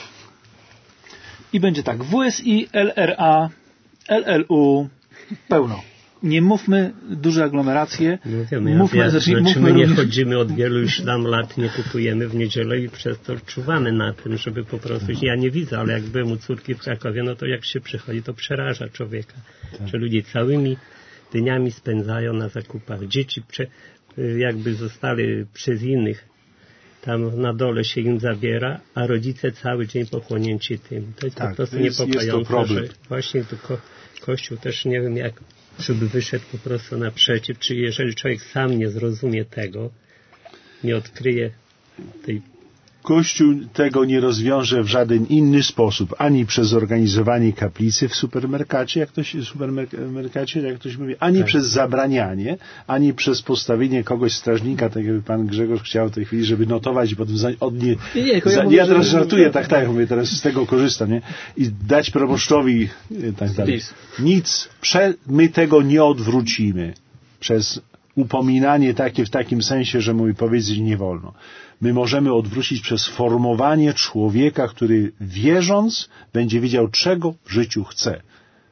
I będzie tak, W S I, L R A, L L U, pełno. Nie mówmy duże aglomeracje. No wiemy, mówmy, ja, znaczy, znaczy mówmy my nie również... chodzimy od wielu już tam lat, nie kupujemy w niedzielę i przez to czuwamy na tym, żeby po prostu, ja nie widzę, ale jak byłem u córki w Krakowie, no to jak się przychodzi, to przeraża człowieka, tak. Że ludzie całymi dniami spędzają na zakupach. Dzieci prze, jakby zostali przez innych, tam na dole się im zabiera, a rodzice cały dzień pochłonięci tym. To jest tak, po prostu jest, niepokojące, jest że właśnie to ko- Kościół też nie wiem jak, żeby wyszedł po prostu naprzeciw, czy jeżeli człowiek sam nie zrozumie tego, nie odkryje tej... Kościół tego nie rozwiąże w żaden inny sposób, ani przez organizowanie kaplicy w supermerkacie, jak ktoś, supermerkacie, jak ktoś mówi, ani tak. przez zabranianie, ani przez postawienie kogoś strażnika, tak jakby pan Grzegorz chciał w tej chwili, żeby notować, potem za, od nie, nie, nie, za, ja, mówię, ja teraz że... żartuję, tak, tak, mówię, teraz z tego korzystam, nie? I dać proboszczowi, tak dalej. Nic, prze, my tego nie odwrócimy przez upominanie takie w takim sensie, że mówi powiedzieć nie wolno. My możemy odwrócić przez formowanie człowieka, który wierząc będzie wiedział, czego w życiu chce.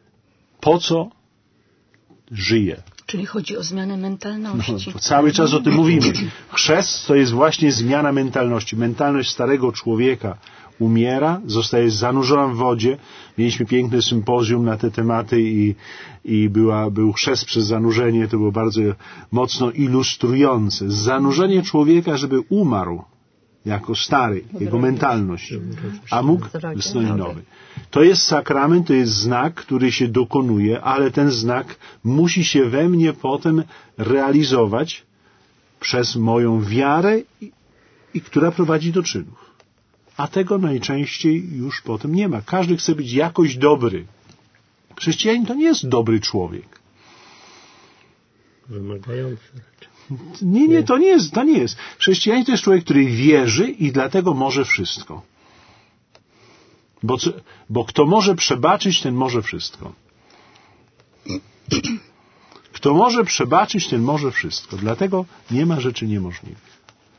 Po co żyje. Czyli chodzi o zmianę mentalności. No, cały czas o tym mówimy. Chrzest to jest właśnie zmiana mentalności. Mentalność starego człowieka umiera, zostaje zanurzona w wodzie. Mieliśmy piękne sympozjum na te tematy i, i była, był chrzest przez zanurzenie. To było bardzo mocno ilustrujące. Zanurzenie człowieka, żeby umarł jako stary, jego mentalność, a mógł wysnąć nowy. To jest sakrament, to jest znak, który się dokonuje, ale ten znak musi się we mnie potem realizować przez moją wiarę, i, i która prowadzi do czynów. A tego najczęściej już potem nie ma. Każdy chce być jakoś dobry. Chrześcijanin to nie jest dobry człowiek. Wymagający. Nie, nie, to nie jest, to nie jest. Chrześcijanin to jest człowiek, który wierzy i dlatego może wszystko. Bo, bo kto może przebaczyć, ten może wszystko. Kto może przebaczyć, ten może wszystko. Dlatego nie ma rzeczy niemożliwych.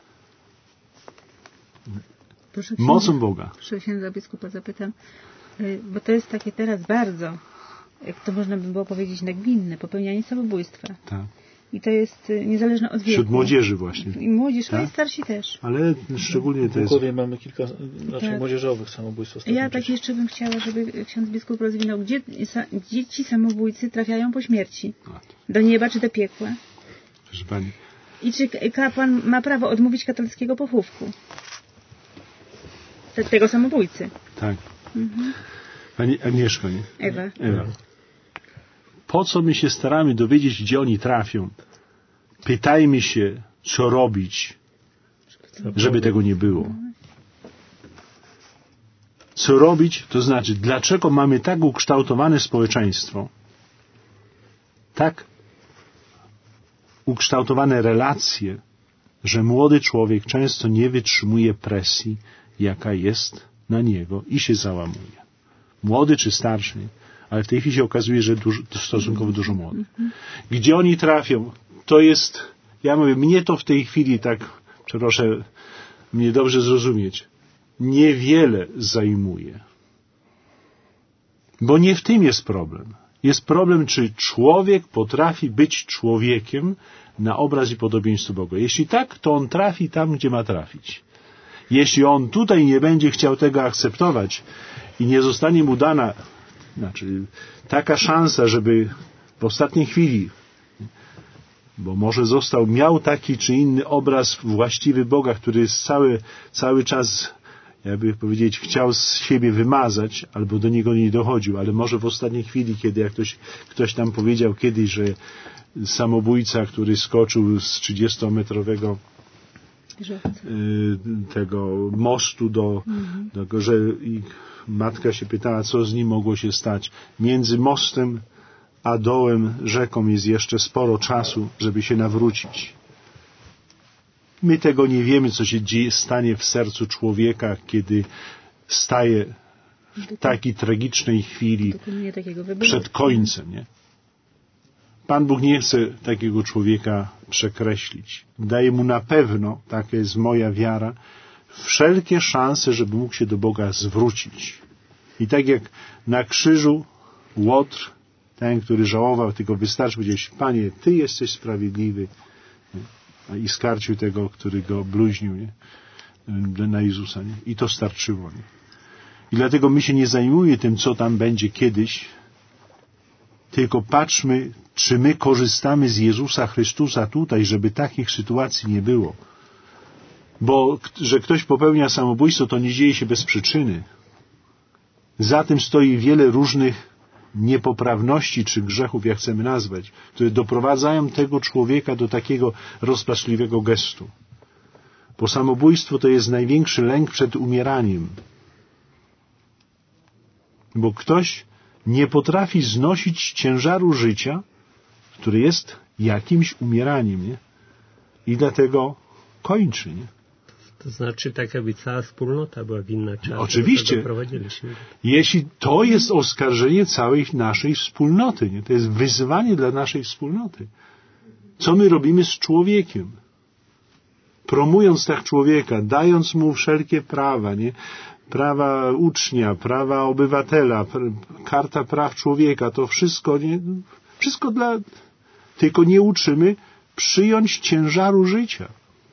Proszę Mocą Boga. Proszę księdza biskupa zapytam, bo to jest takie teraz bardzo, jak to można by było powiedzieć, nagminne, popełnianie samobójstwa. Tak. I to jest niezależne od wieku. Wśród młodzieży właśnie. I młodzież, tak? ale i starsi też. Ale szczególnie to jest... W mamy kilka znaczy tak. młodzieżowych samobójstw. Ja tak jeszcze bym chciała, żeby ksiądz biskup rozwinął, gdzie dzieci samobójcy trafiają po śmierci? Do nieba czy do piekła? Proszę pani. I czy kapłan ma prawo odmówić katolickiego pochówku? Tego samobójcy. Tak. Mhm. Pani Agnieszko, nie? Ewa. Ewa. Po co my się staramy dowiedzieć, gdzie oni trafią? Pytajmy się, co robić, żeby tego nie było. Co robić, to znaczy, dlaczego mamy tak ukształtowane społeczeństwo, tak ukształtowane relacje, że młody człowiek często nie wytrzymuje presji, jaka jest na niego i się załamuje. Młody czy starszy, ale w tej chwili się okazuje, że dużo, stosunkowo dużo młodych. Gdzie oni trafią, to jest, ja mówię, mnie to w tej chwili tak, proszę mnie dobrze zrozumieć, niewiele zajmuje. Bo nie w tym jest problem. Jest problem, czy człowiek potrafi być człowiekiem na obraz i podobieństwo Boga. Jeśli tak, to on trafi tam, gdzie ma trafić. Jeśli on tutaj nie będzie chciał tego akceptować i nie zostanie mu dana, znaczy taka szansa, żeby w ostatniej chwili, bo może został, miał taki czy inny obraz właściwy Boga, który jest cały, cały czas jakby powiedzieć, chciał z siebie wymazać, albo do niego nie dochodził, ale może w ostatniej chwili, kiedy jak ktoś, ktoś tam powiedział kiedyś, że samobójca, który skoczył z trzydziestometrowego tego mostu do, mhm. do że i matka się pytała, co z nim mogło się stać. Między mostem a dołem rzeką jest jeszcze sporo czasu, żeby się nawrócić. My tego nie wiemy, co się dzieje, stanie w sercu człowieka, kiedy staje w takiej tragicznej chwili przed końcem. Nie? Pan Bóg nie chce takiego człowieka przekreślić. Daje mu na pewno, taka jest moja wiara, wszelkie szanse, żeby mógł się do Boga zwrócić. I tak jak na krzyżu Łotr, ten, który żałował, tylko wystarczy powiedzieć, Panie, Ty jesteś sprawiedliwy. I skarcił tego, który go bluźnił, nie? Na Jezusa. Nie? I to starczyło. Nie? I dlatego my się nie zajmujemy tym, co tam będzie kiedyś, tylko patrzmy, czy my korzystamy z Jezusa Chrystusa tutaj, żeby takich sytuacji nie było. Bo, że ktoś popełnia samobójstwo, to nie dzieje się bez przyczyny. Za tym stoi wiele różnych niepoprawności czy grzechów, jak chcemy nazwać, które doprowadzają tego człowieka do takiego rozpaczliwego gestu. Bo samobójstwo to jest największy lęk przed umieraniem. Bo ktoś nie potrafi znosić ciężaru życia, który jest jakimś umieraniem, nie? I dlatego kończy, nie? To znaczy tak, jakby cała wspólnota była winna czasu. Oczywiście. Jeśli to jest oskarżenie całej naszej wspólnoty, nie? To jest wyzwanie dla naszej wspólnoty. Co my robimy z człowiekiem? Promując tak człowieka, dając mu wszelkie prawa, nie? Prawa ucznia, prawa obywatela, karta praw człowieka, to wszystko, nie? Wszystko dla... Tylko nie uczymy przyjąć ciężaru życia.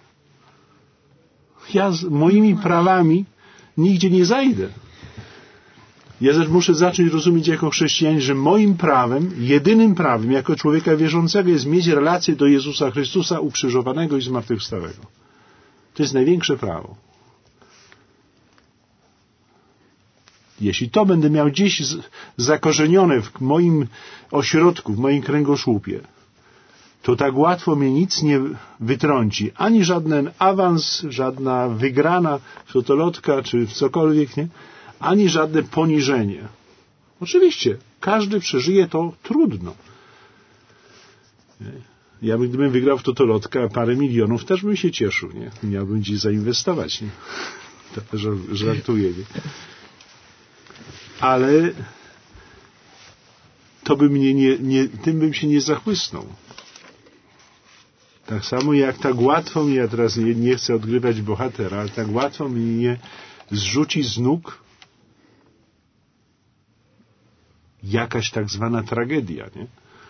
Ja z moimi prawami nigdzie nie zajdę. Ja też muszę zacząć rozumieć jako chrześcijanin, że moim prawem, jedynym prawem jako człowieka wierzącego jest mieć relację do Jezusa Chrystusa ukrzyżowanego i zmartwychwstałego. To jest największe prawo. Jeśli to będę miał gdzieś zakorzenione w moim ośrodku, w moim kręgosłupie, to tak łatwo mnie nic nie wytrąci. Ani żaden awans, żadna wygrana fotolotka, czy cokolwiek, nie? Ani żadne poniżenie. Oczywiście, każdy przeżyje to trudno. Ja gdybym wygrał w totolotkę parę milionów, też bym się cieszył, nie? Miałbym gdzieś zainwestować, nie? To żartuję, nie? Ale to by mnie nie, nie, tym bym się nie zachłysnął. Tak samo jak tak łatwo mi, ja teraz nie, nie chcę odgrywać bohatera, ale tak łatwo mi nie zrzuci z nóg jakaś tak zwana tragedia, nie?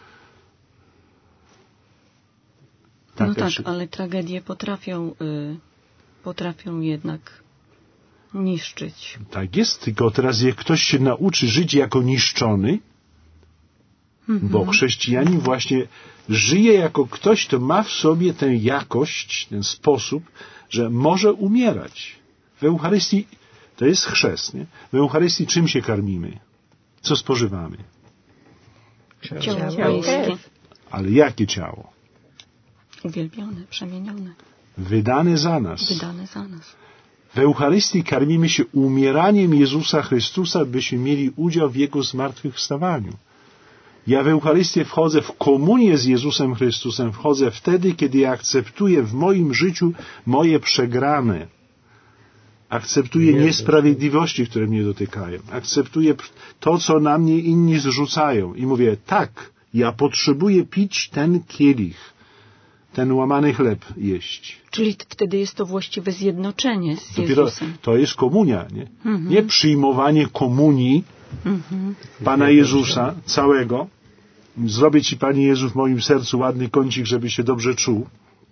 No tak, ale tragedie potrafią, y, potrafią jednak niszczyć. Tak jest, tylko teraz jak ktoś się nauczy żyć jako niszczony, mhm. bo chrześcijanin właśnie żyje jako ktoś, kto ma w sobie tę jakość, ten sposób, że może umierać. W Eucharystii to jest chrzest, nie? W Eucharystii czym się karmimy? Co spożywamy? Ciało, ciało pańskie. Ale jakie ciało? Uwielbione, przemienione. Wydane za nas. Wydane za nas. W Eucharystii karmimy się umieraniem Jezusa Chrystusa, byśmy mieli udział w Jego zmartwychwstawaniu. Ja w Eucharystię wchodzę w komunię z Jezusem Chrystusem, wchodzę wtedy, kiedy ja akceptuję w moim życiu moje przegrane. Akceptuję niesprawiedliwości, które mnie dotykają. Akceptuję to, co na mnie inni zrzucają. I mówię, tak, ja potrzebuję pić ten kielich, ten łamany chleb jeść. Czyli wtedy jest to właściwe zjednoczenie z Dopiero Jezusem. To jest komunia, nie? Mhm. Nie przyjmowanie komunii mhm. Pana Jezusa całego. Zrobię Ci, Panie Jezu, w moim sercu ładny kącik, żeby się dobrze czuł.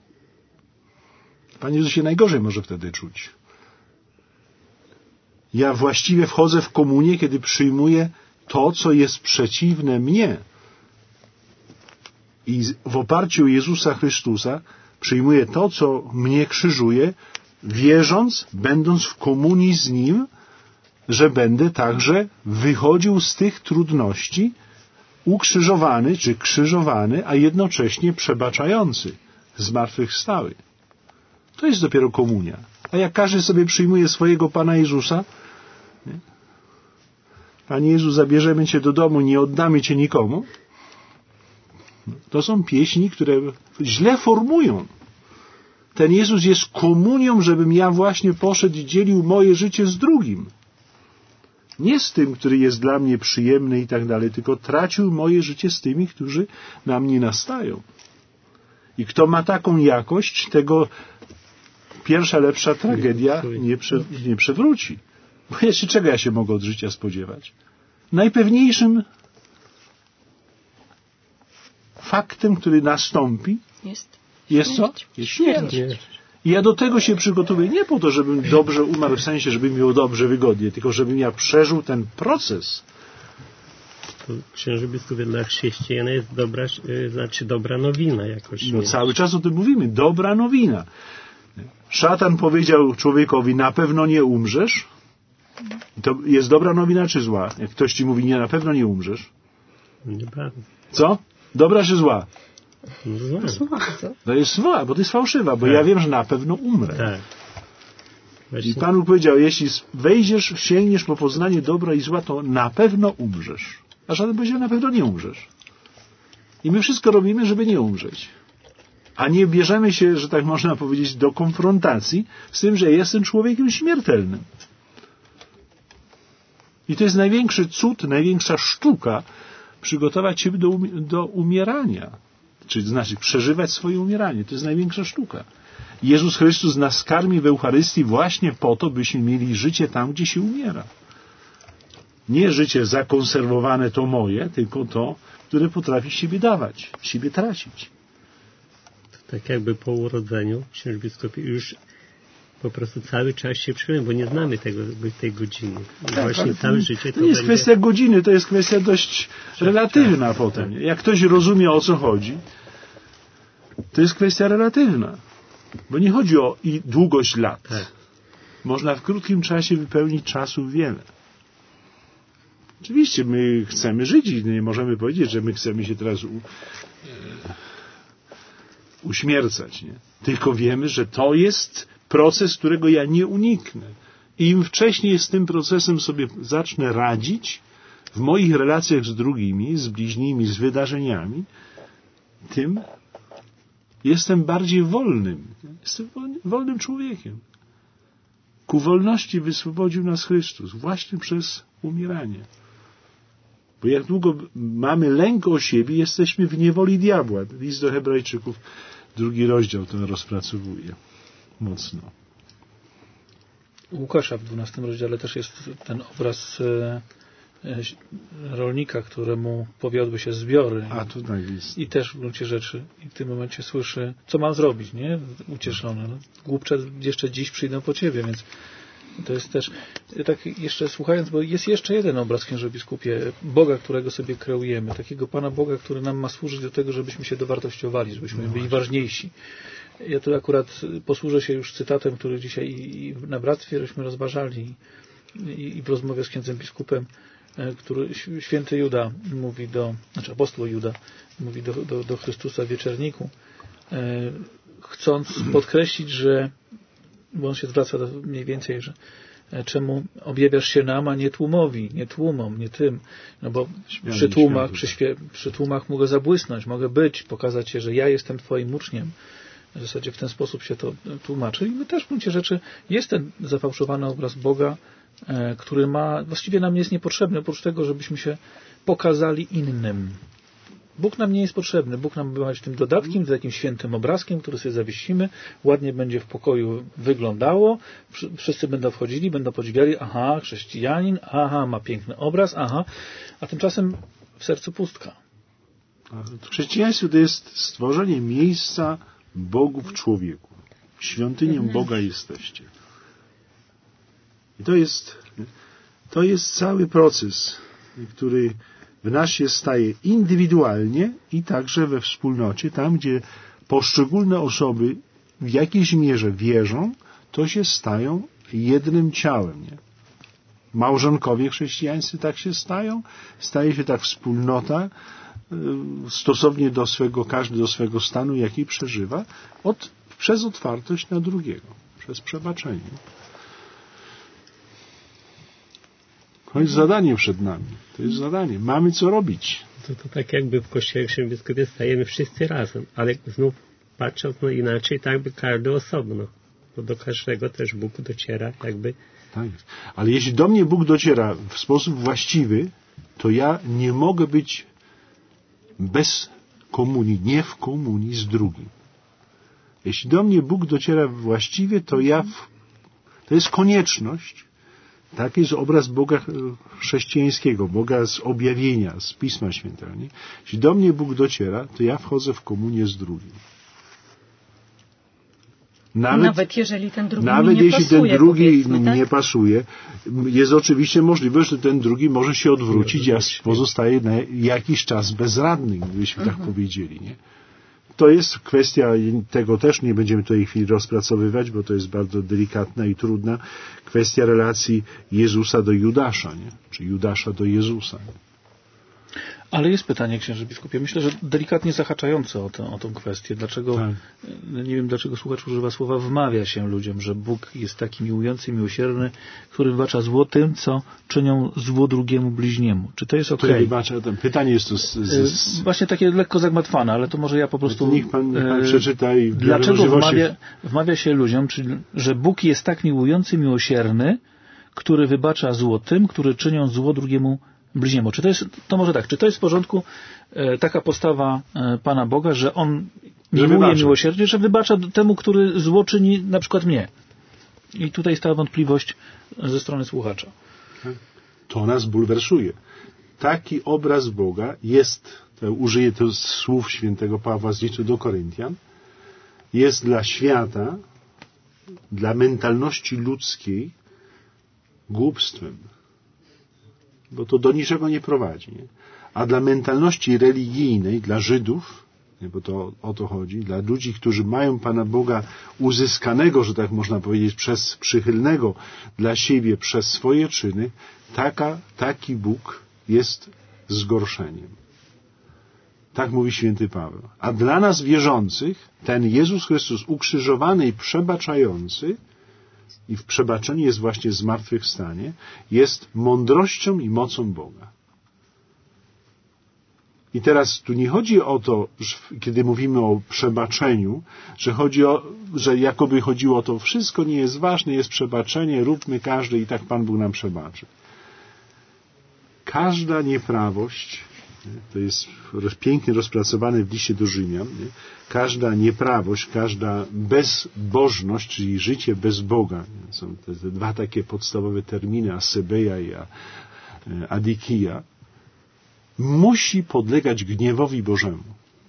Panie Jezus się najgorzej może wtedy czuć. Ja właściwie wchodzę w komunię, kiedy przyjmuję to, co jest przeciwne mnie. I w oparciu o Jezusa Chrystusa przyjmuję to, co mnie krzyżuje, wierząc, będąc w komunii z Nim, że będę także wychodził z tych trudności ukrzyżowany czy krzyżowany, a jednocześnie przebaczający, zmartwychwstały. To jest dopiero komunia. A jak każdy sobie przyjmuje swojego Pana Jezusa, nie? Panie Jezu, zabierzemy Cię do domu, nie oddamy Cię nikomu, to są pieśni, które źle formują. Ten Jezus jest komunią, żebym ja właśnie poszedł i dzielił moje życie z drugim. Nie z tym, który jest dla mnie przyjemny i tak dalej, tylko tracił moje życie z tymi, którzy na mnie nastają. I kto ma taką jakość, tego pierwsza, lepsza tragedia nie, prze, nie przewróci. Bo jeszcze czego ja się mogę od życia spodziewać? Najpewniejszym faktem, który nastąpi, Jest, jest co? Jest śmierć. I ja do tego się przygotowuję nie po to, żebym dobrze umarł, w sensie, żeby mi było dobrze, wygodnie, tylko żebym ja przeżył ten proces. To księży biskupie, dla chrześcijana jest dobra, yy, znaczy dobra nowina jakoś. No cały czas o tym mówimy. Dobra nowina. Szatan powiedział człowiekowi, na pewno nie umrzesz. To jest dobra nowina czy zła? Jak ktoś ci mówi, nie, na pewno nie umrzesz. Nie bardzo. Co? Dobra czy zła? No zła. Zła. To jest zła, bo to jest fałszywa, bo tak. Ja wiem, że na pewno umrę. Tak. Właśnie. I Pan Bóg powiedział, jeśli wejdziesz, sięgniesz po poznanie dobra i zła, to na pewno umrzesz. A szatan powiedział, na pewno nie umrzesz. I my wszystko robimy, żeby nie umrzeć. A nie bierzemy się, że tak można powiedzieć, do konfrontacji z tym, że jestem człowiekiem śmiertelnym. I to jest największy cud, największa sztuka przygotować się do, um- do umierania. Czyli to znaczy przeżywać swoje umieranie. To jest największa sztuka. Jezus Chrystus nas karmi w Eucharystii właśnie po to, byśmy mieli życie tam, gdzie się umiera. Nie życie zakonserwowane to moje, tylko to, które potrafi siebie dawać, siebie tracić. To tak jakby po urodzeniu, księży biskupie, już po prostu cały czas się przyjmujemy, bo nie znamy tego, tej godziny. I tak, właśnie całe życie to, to nie jest będzie... kwestia godziny, to jest kwestia dość relatywna tak, potem. Tak. Jak ktoś rozumie, o co chodzi, to jest kwestia relatywna. Bo nie chodzi o i długość lat. Tak. Można w krótkim czasie wypełnić czasu wiele. Oczywiście my chcemy żyć i nie możemy powiedzieć, że my chcemy się teraz u, e, uśmiercać. Nie? Tylko wiemy, że to jest proces, którego ja nie uniknę. I im wcześniej z tym procesem sobie zacznę radzić w moich relacjach z drugimi, z bliźnimi, z wydarzeniami, tym jestem bardziej wolnym. Jestem wolnym człowiekiem. Ku wolności wyswobodził nas Chrystus właśnie przez umieranie. Bo jak długo mamy lęk o siebie, jesteśmy w niewoli diabła. List do Hebrajczyków, drugi rozdział to rozpracowuje mocno. U Łukasza w dwunastym rozdziale też jest ten obraz e, e, rolnika, któremu powiodły się zbiory. A tu tak jest. I też w gruncie rzeczy i w tym momencie słyszy, co mam zrobić, nie? Ucieszony. No, głupcze jeszcze dziś przyjdą po ciebie, więc to jest też, tak jeszcze słuchając, bo jest jeszcze jeden obraz, księże biskupie, Boga, którego sobie kreujemy, takiego Pana Boga, który nam ma służyć do tego, żebyśmy się dowartościowali, żebyśmy byli ważniejsi. Ja tu akurat posłużę się już cytatem, który dzisiaj i na bractwie żeśmy rozważali i w rozmowie z księdzem biskupem, który święty Juda mówi do, znaczy apostoł Juda mówi do, do, do Chrystusa w wieczerniku, chcąc podkreślić, że, bo on się zwraca do, mniej więcej, że czemu objawiasz się nam, a nie tłumowi, nie tłumom, nie tym, no bo śmiały, przy tłumach, przy, świe, przy tłumach mogę zabłysnąć, mogę być, pokazać się, że ja jestem twoim uczniem. W zasadzie w ten sposób się to tłumaczy i my też w gruncie rzeczy jest ten zafałszowany obraz Boga, e, który ma, właściwie nam nie jest niepotrzebny, oprócz tego, żebyśmy się pokazali innym. Bóg nam nie jest potrzebny. Bóg nam ma być tym dodatkiem, takim świętym obrazkiem, który sobie zawiesimy, ładnie będzie w pokoju wyglądało, wszyscy będą wchodzili, będą podziwiali, aha, chrześcijanin, aha, ma piękny obraz, aha, a tymczasem w sercu pustka. Chrześcijaństwo to jest stworzenie miejsca Bogu w człowieku. Świątynią Boga jesteście. I to jest, to jest cały proces, który w nas się staje indywidualnie i także we wspólnocie, tam gdzie poszczególne osoby w jakiejś mierze wierzą, to się stają jednym ciałem. Nie? Małżonkowie chrześcijańscy tak się stają, staje się tak wspólnota, stosownie do swego, każdy do swego stanu, jaki przeżywa, od, przez otwartość na drugiego, przez przebaczenie. To jest zadanie przed nami. To jest zadanie. Mamy co robić. To, to tak jakby w Kościele Biskupie stajemy wszyscy razem, ale znów patrząc no inaczej, tak by każdy osobno. Bo do każdego też Bóg dociera jakby. Tak jest. Ale jeśli do mnie Bóg dociera w sposób właściwy, to ja nie mogę być bez komunii, nie w komunii z drugim. Jeśli do mnie Bóg dociera właściwie, to ja, w, to jest konieczność. Tak jest obraz Boga chrześcijańskiego, Boga z objawienia, z Pisma Świętego. Nie? Jeśli do mnie Bóg dociera, to ja wchodzę w komunię z drugim. Nawet, nawet jeżeli ten drugi nawet mi nie jeśli pasuje, ten drugi tak? nie pasuje, jest oczywiście możliwość, że ten drugi może się odwrócić, a pozostaje na jakiś czas bezradny, gdybyśmy mhm. tak powiedzieli. Nie? To jest kwestia, tego też nie będziemy tutaj chwili rozpracowywać, bo to jest bardzo delikatna i trudna kwestia relacji Jezusa do Judasza, nie? Czy Judasza do Jezusa. Nie? Ale jest pytanie, księże biskupie, myślę, że delikatnie zahaczające o tę, o tę kwestię. Dlaczego, tak. nie wiem dlaczego słuchacz używa słowa wmawia się ludziom, że Bóg jest taki miłujący, miłosierny, który wybacza zło tym, co czynią zło drugiemu bliźniemu. Czy to jest okej? Okay? Wybacza, ten pytanie jest to z, z, z... Właśnie takie lekko zagmatwane, ale to może ja po prostu... Niech pan, niech pan przeczyta i... Dlaczego wmawia, wmawia się ludziom, czyli, że Bóg jest tak miłujący, miłosierny, który wybacza zło tym, którzy czynią zło drugiemu bliźniemu. Czy to jest, to może tak, czy to jest w porządku e, taka postawa e, Pana Boga, że On miłuje miłosierdzie, że wybacza temu, który zło czyni na przykład mnie? I tutaj jest ta wątpliwość ze strony słuchacza. To nas bulwersuje. Taki obraz Boga jest, to użyję to słów świętego Pawła z listu do Koryntian, jest dla świata, dla mentalności ludzkiej głupstwem. Bo to do niczego nie prowadzi. Nie? A dla mentalności religijnej, dla Żydów, nie, bo to o to chodzi, dla ludzi, którzy mają Pana Boga uzyskanego, że tak można powiedzieć, przez przychylnego dla siebie, przez swoje czyny, taka, taki Bóg jest zgorszeniem. Tak mówi święty Paweł. A dla nas wierzących, ten Jezus Chrystus ukrzyżowany i przebaczający, i w przebaczeniu jest właśnie zmartwychwstanie, jest mądrością i mocą Boga. I teraz tu nie chodzi o to, że, kiedy mówimy o przebaczeniu, że chodzi o, że jakoby chodziło o to, wszystko nie jest ważne, jest przebaczenie, róbmy każdy i tak Pan Bóg nam przebaczy. Każda nieprawość, to jest pięknie rozpracowane w liście do Rzymian, nie? Każda nieprawość, każda bezbożność, czyli życie bez Boga, nie? Są te, te dwa takie podstawowe terminy, asebeia i adikija, musi podlegać gniewowi Bożemu.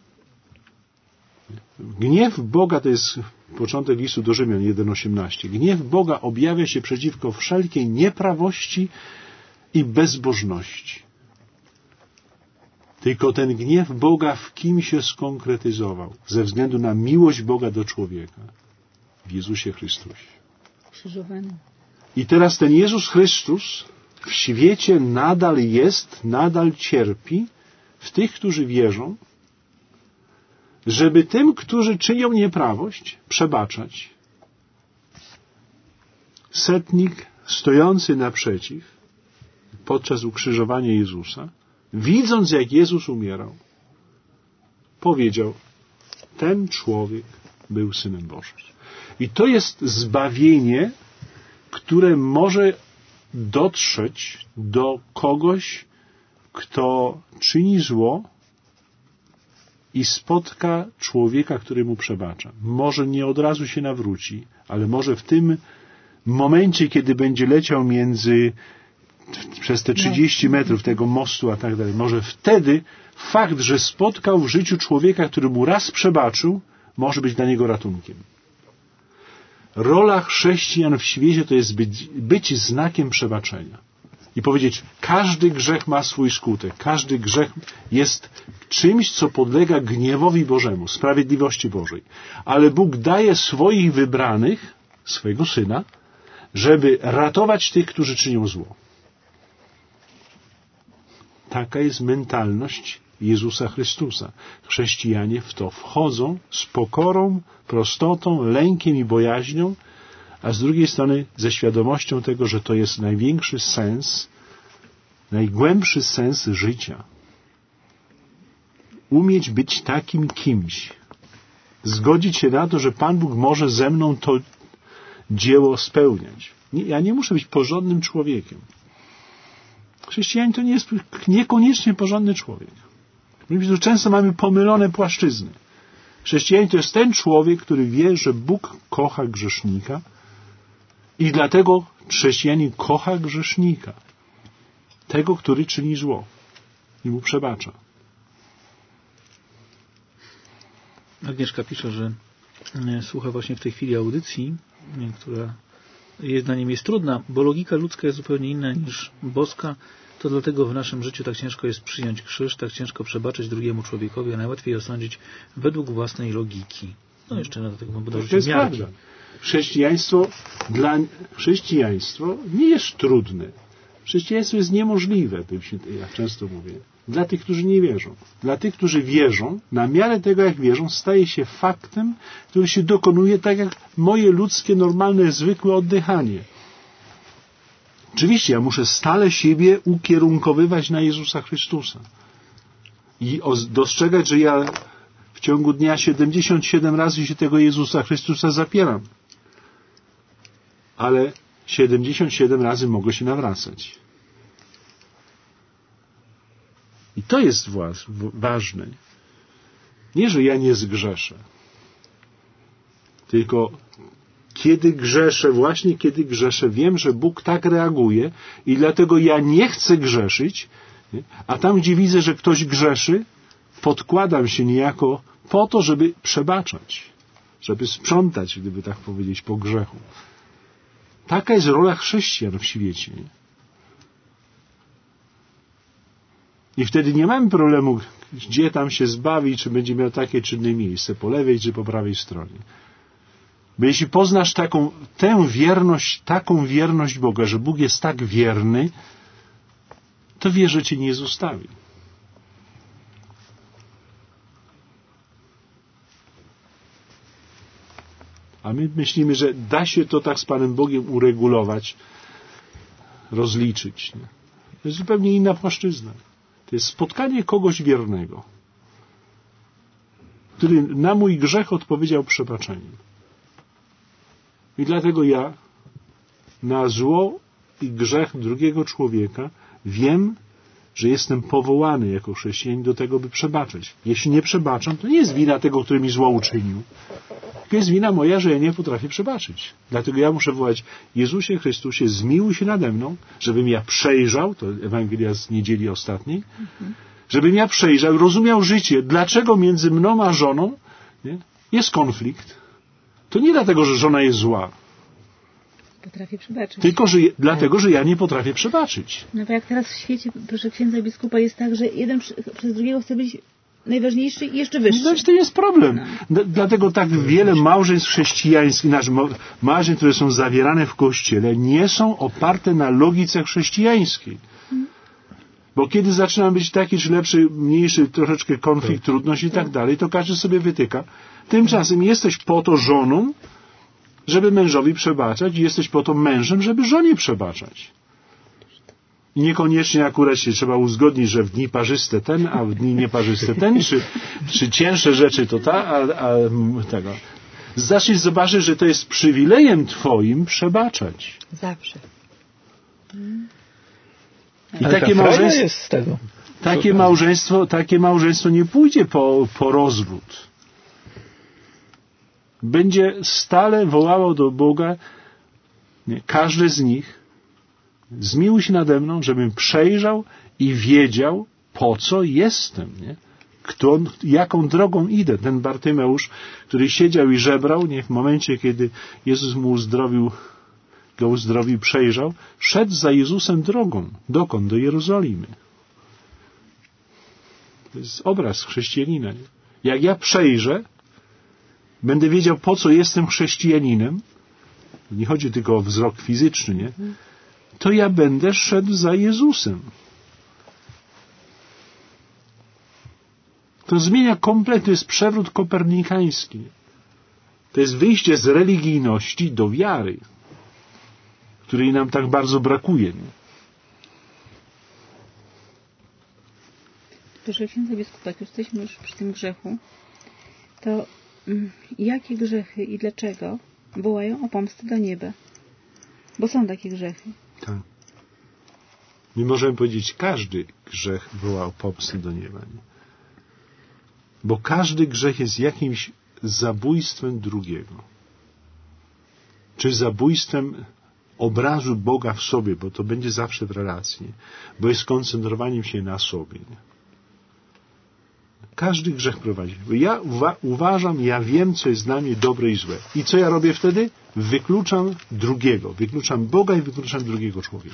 Gniew Boga, to jest początek listu do Rzymian jeden osiemnaście. Gniew Boga objawia się przeciwko wszelkiej nieprawości i bezbożności. Tylko ten gniew Boga w kim się skonkretyzował? Ze względu na miłość Boga do człowieka. W Jezusie Chrystusie. Krzyżowany. I teraz ten Jezus Chrystus w świecie nadal jest, nadal cierpi w tych, którzy wierzą, żeby tym, którzy czynią nieprawość, przebaczać. Setnik stojący naprzeciw podczas ukrzyżowania Jezusa, widząc, jak Jezus umierał, powiedział, ten człowiek był Synem Bożym. I to jest zbawienie, które może dotrzeć do kogoś, kto czyni zło i spotka człowieka, który mu przebacza. Może nie od razu się nawróci, ale może w tym momencie, kiedy będzie leciał między przez te trzydzieści metrów tego mostu, a tak dalej. Może wtedy fakt, że spotkał w życiu człowieka, który mu raz przebaczył, może być dla niego ratunkiem. Rola chrześcijan w świecie to jest być, być znakiem przebaczenia. I powiedzieć, każdy grzech ma swój skutek. Każdy grzech jest czymś, co podlega gniewowi Bożemu, sprawiedliwości Bożej. Ale Bóg daje swoich wybranych, swojego Syna, żeby ratować tych, którzy czynią zło. Taka jest mentalność Jezusa Chrystusa. Chrześcijanie w to wchodzą z pokorą, prostotą, lękiem i bojaźnią, a z drugiej strony ze świadomością tego, że to jest największy sens, najgłębszy sens życia. Umieć być takim kimś. Zgodzić się na to, że Pan Bóg może ze mną to dzieło spełniać. Nie, ja nie muszę być porządnym człowiekiem. Chrześcijanin to nie jest niekoniecznie porządny człowiek. My tu często mamy pomylone płaszczyzny. Chrześcijanin to jest ten człowiek, który wie, że Bóg kocha grzesznika i dlatego chrześcijanin kocha grzesznika. Tego, który czyni zło i mu przebacza. Agnieszka pisze, że słucha właśnie w tej chwili audycji, która jest, na nim jest trudna, bo logika ludzka jest zupełnie inna niż boska. To dlatego w naszym życiu tak ciężko jest przyjąć krzyż, tak ciężko przebaczyć drugiemu człowiekowi, a najłatwiej osądzić według własnej logiki. No jeszcze do tego mam to jest prawda. Chrześcijaństwo, dla, chrześcijaństwo nie jest trudne. Chrześcijaństwo jest niemożliwe, jak często mówię, dla tych, którzy nie wierzą. Dla tych, którzy wierzą, na miarę tego, jak wierzą, staje się faktem, który się dokonuje tak, jak moje ludzkie, normalne, zwykłe oddychanie. Oczywiście ja muszę stale siebie ukierunkowywać na Jezusa Chrystusa i dostrzegać, że ja w ciągu dnia siedemdziesiąt siedem razy się tego Jezusa Chrystusa zapieram. Ale siedemdziesiąt siedem razy mogę się nawracać. I to jest ważne. Nie, że ja nie zgrzeszę. Tylko kiedy grzeszę, właśnie kiedy grzeszę, wiem, że Bóg tak reaguje i dlatego ja nie chcę grzeszyć, nie? A tam, gdzie widzę, że ktoś grzeszy, podkładam się niejako po to, żeby przebaczać, żeby sprzątać, gdyby tak powiedzieć, po grzechu. Taka jest rola chrześcijan w świecie. Nie? I wtedy nie mamy problemu, gdzie tam się zbawi, czy będzie miał takie czy inne miejsce, po lewej czy po prawej stronie. Bo jeśli poznasz taką, tę wierność, taką wierność Boga, że Bóg jest tak wierny, to wie, że cię nie zostawi. A my myślimy, że da się to tak z Panem Bogiem uregulować, rozliczyć. Nie? To jest zupełnie inna płaszczyzna. To jest spotkanie kogoś wiernego, który na mój grzech odpowiedział przebaczeniem. I dlatego ja na zło i grzech drugiego człowieka wiem, że jestem powołany jako chrześcijanin do tego, by przebaczyć. Jeśli nie przebaczam, to nie jest wina tego, który mi zło uczynił. Tylko jest wina moja, że ja nie potrafię przebaczyć. Dlatego ja muszę wołać: Jezusie Chrystusie, zmiłuj się nade mną, żebym ja przejrzał, to Ewangelia z niedzieli ostatniej, mhm. żebym ja przejrzał, rozumiał życie, dlaczego między mną a żoną nie, jest konflikt. To nie dlatego, że żona jest zła. Potrafię przebaczyć. Tylko że, dlatego, że ja nie potrafię przebaczyć. No bo jak teraz w świecie, proszę księdza biskupa, jest tak, że jeden przez drugiego chce być najważniejszy i jeszcze wyższy. No to jest problem. No. Dlatego tak wiele małżeństw chrześcijańskich, znaczy małżeństw, które są zawierane w Kościele, nie są oparte na logice chrześcijańskiej. Hmm. Bo kiedy zaczyna być taki czy lepszy, mniejszy troszeczkę konflikt, tak. trudność i tak dalej, to każdy sobie wytyka. Tymczasem jesteś po to żoną, żeby mężowi przebaczać i jesteś po to mężem, żeby żonie przebaczać. I niekoniecznie akurat się trzeba uzgodnić, że w dni parzyste ten, a w dni nieparzyste ten, czy, czy cięższe rzeczy to ta, a, a tego. Zacznij zobaczyć, że to jest przywilejem twoim przebaczać. Zawsze. I ale takie małżeństwo, jest z tego. Takie małżeństwo, takie małżeństwo nie pójdzie po, po rozwód. Będzie stale wołało do Boga, nie, każdy z nich: zmiłuj się nade mną, żebym przejrzał i wiedział, po co jestem, nie? Kto, jaką drogą idę. Ten Bartymeusz, który siedział i żebrał, nie, w momencie, kiedy Jezus mu uzdrowił, go uzdrowił, przejrzał, szedł za Jezusem drogą. Dokąd? Do Jerozolimy. To jest obraz chrześcijanina. Nie? Jak ja przejrzę, będę wiedział, po co jestem chrześcijaninem, nie chodzi tylko o wzrok fizyczny, nie? To ja będę szedł za Jezusem. To zmienia kompletnie, to jest przewrót kopernikański. To jest wyjście z religijności do wiary, której nam tak bardzo brakuje. Nie? Proszę księdza biskupa, jak jesteśmy już przy tym grzechu, to mm, jakie grzechy i dlaczego wołają o pomstę do nieba? Bo są takie grzechy. Tak. My możemy powiedzieć, każdy grzech woła o pomstę do nieba. Nie? Bo każdy grzech jest jakimś zabójstwem drugiego. Czy zabójstwem obrazu Boga w sobie, bo to będzie zawsze w relacji, nie? Bo jest koncentrowaniem się na sobie. Nie? Każdy grzech prowadzi. Bo ja uwa- uważam, ja wiem, co jest dla mnie dobre i złe. I co ja robię wtedy? Wykluczam drugiego. Wykluczam Boga i wykluczam drugiego człowieka.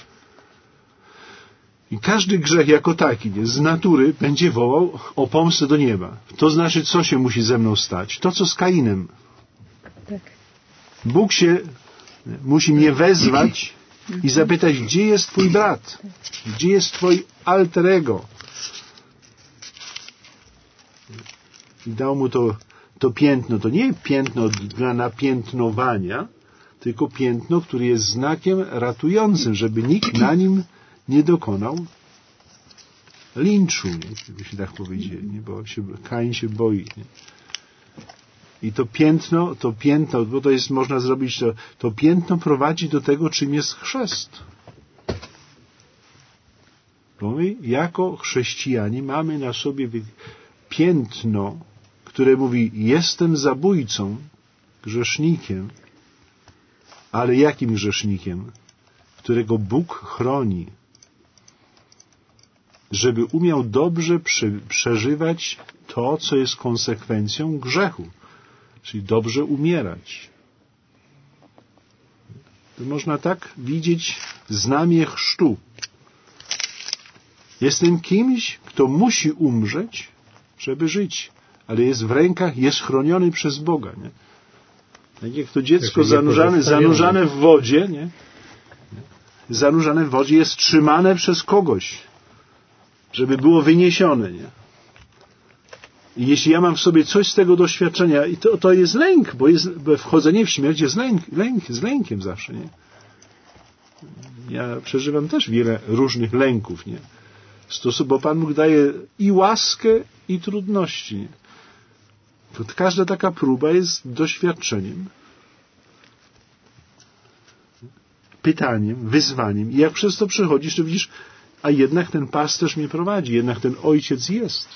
I każdy grzech jako taki, nie, z natury będzie wołał o pomstę do nieba. To znaczy, co się musi ze mną stać? To, co z Kainem. Tak. Bóg się musi mnie wezwać i zapytać, gdzie jest twój brat? Gdzie jest twój alter ego? I dał mu to, to piętno. To nie piętno dla napiętnowania, tylko piętno, które jest znakiem ratującym, żeby nikt na nim nie dokonał linczu, nie? Byśmy tak powiedzieli, nie? Bo się, Kain się boi. Nie? I to piętno, to piętno, bo to jest, można zrobić, to, to piętno prowadzi do tego, czym jest chrzest. Bo my, jako chrześcijanie, mamy na sobie piętno, które mówi, jestem zabójcą, grzesznikiem, ale jakim grzesznikiem? Którego Bóg chroni, żeby umiał dobrze przy, przeżywać to, co jest konsekwencją grzechu, czyli dobrze umierać. To można tak widzieć znamię chrztu. Jestem kimś, kto musi umrzeć, żeby żyć, ale jest w rękach, jest chroniony przez Boga. Nie? Tak jak to dziecko zanurzane, zanurzane w wodzie, nie? zanurzane w wodzie jest trzymane przez kogoś, żeby było wyniesione. Nie? I jeśli ja mam w sobie coś z tego doświadczenia, i to, to jest lęk, bo, jest, bo wchodzenie w śmierć jest lęk, lęk, z lękiem zawsze. Nie? Ja przeżywam też wiele różnych lęków. Nie? Stosu, bo Pan Bóg daje i łaskę, i trudności. Nie? To każda taka próba jest doświadczeniem, pytaniem, wyzwaniem. I jak przez to przechodzisz, to widzisz, a jednak ten pasterz mnie prowadzi, jednak ten ojciec jest.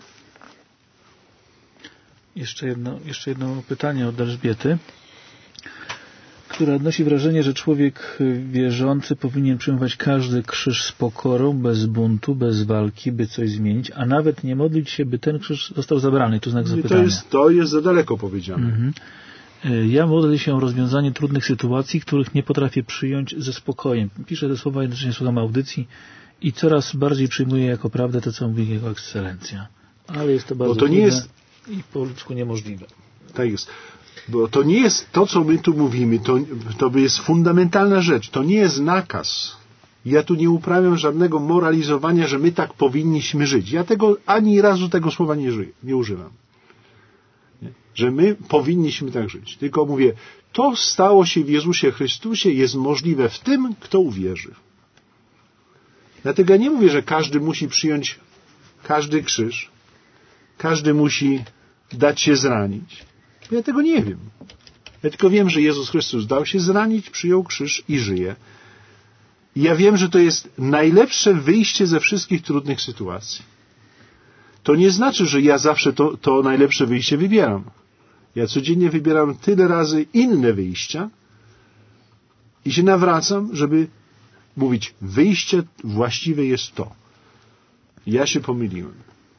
Jeszcze jedno, jeszcze jedno pytanie od Elżbiety, która odnosi wrażenie, że człowiek wierzący powinien przyjmować każdy krzyż z pokorą, bez buntu, bez walki, by coś zmienić, a nawet nie modlić się, by ten krzyż został zabrany. Tu znak zapytania. To jest, to jest za daleko powiedziane. Mhm. Ja modlę się o rozwiązanie trudnych sytuacji, których nie potrafię przyjąć ze spokojem. Piszę te słowa, jednocześnie słucham audycji i coraz bardziej przyjmuję jako prawdę to, co mówi jego ekscelencja. Ale jest to bardzo Bo to nie jest i po ludzku niemożliwe. Tak jest. Bo to nie jest to, co my tu mówimy, to, to jest fundamentalna rzecz. To nie jest nakaz. Ja tu nie uprawiam żadnego moralizowania, że my tak powinniśmy żyć. Ja tego ani razu tego słowa nie, żyję, nie używam. Nie? Że my powinniśmy tak żyć. Tylko mówię, to stało się w Jezusie Chrystusie, jest możliwe w tym, kto uwierzy. Dlatego ja nie mówię, że każdy musi przyjąć każdy krzyż. Każdy musi dać się zranić. Ja tego nie wiem. Ja tylko wiem, że Jezus Chrystus dał się zranić, przyjął krzyż i żyje. I ja wiem, że to jest najlepsze wyjście ze wszystkich trudnych sytuacji. To nie znaczy, że ja zawsze to, to najlepsze wyjście wybieram. Ja codziennie wybieram tyle razy inne wyjścia i się nawracam, żeby mówić, wyjście właściwe jest to. Ja się pomyliłem.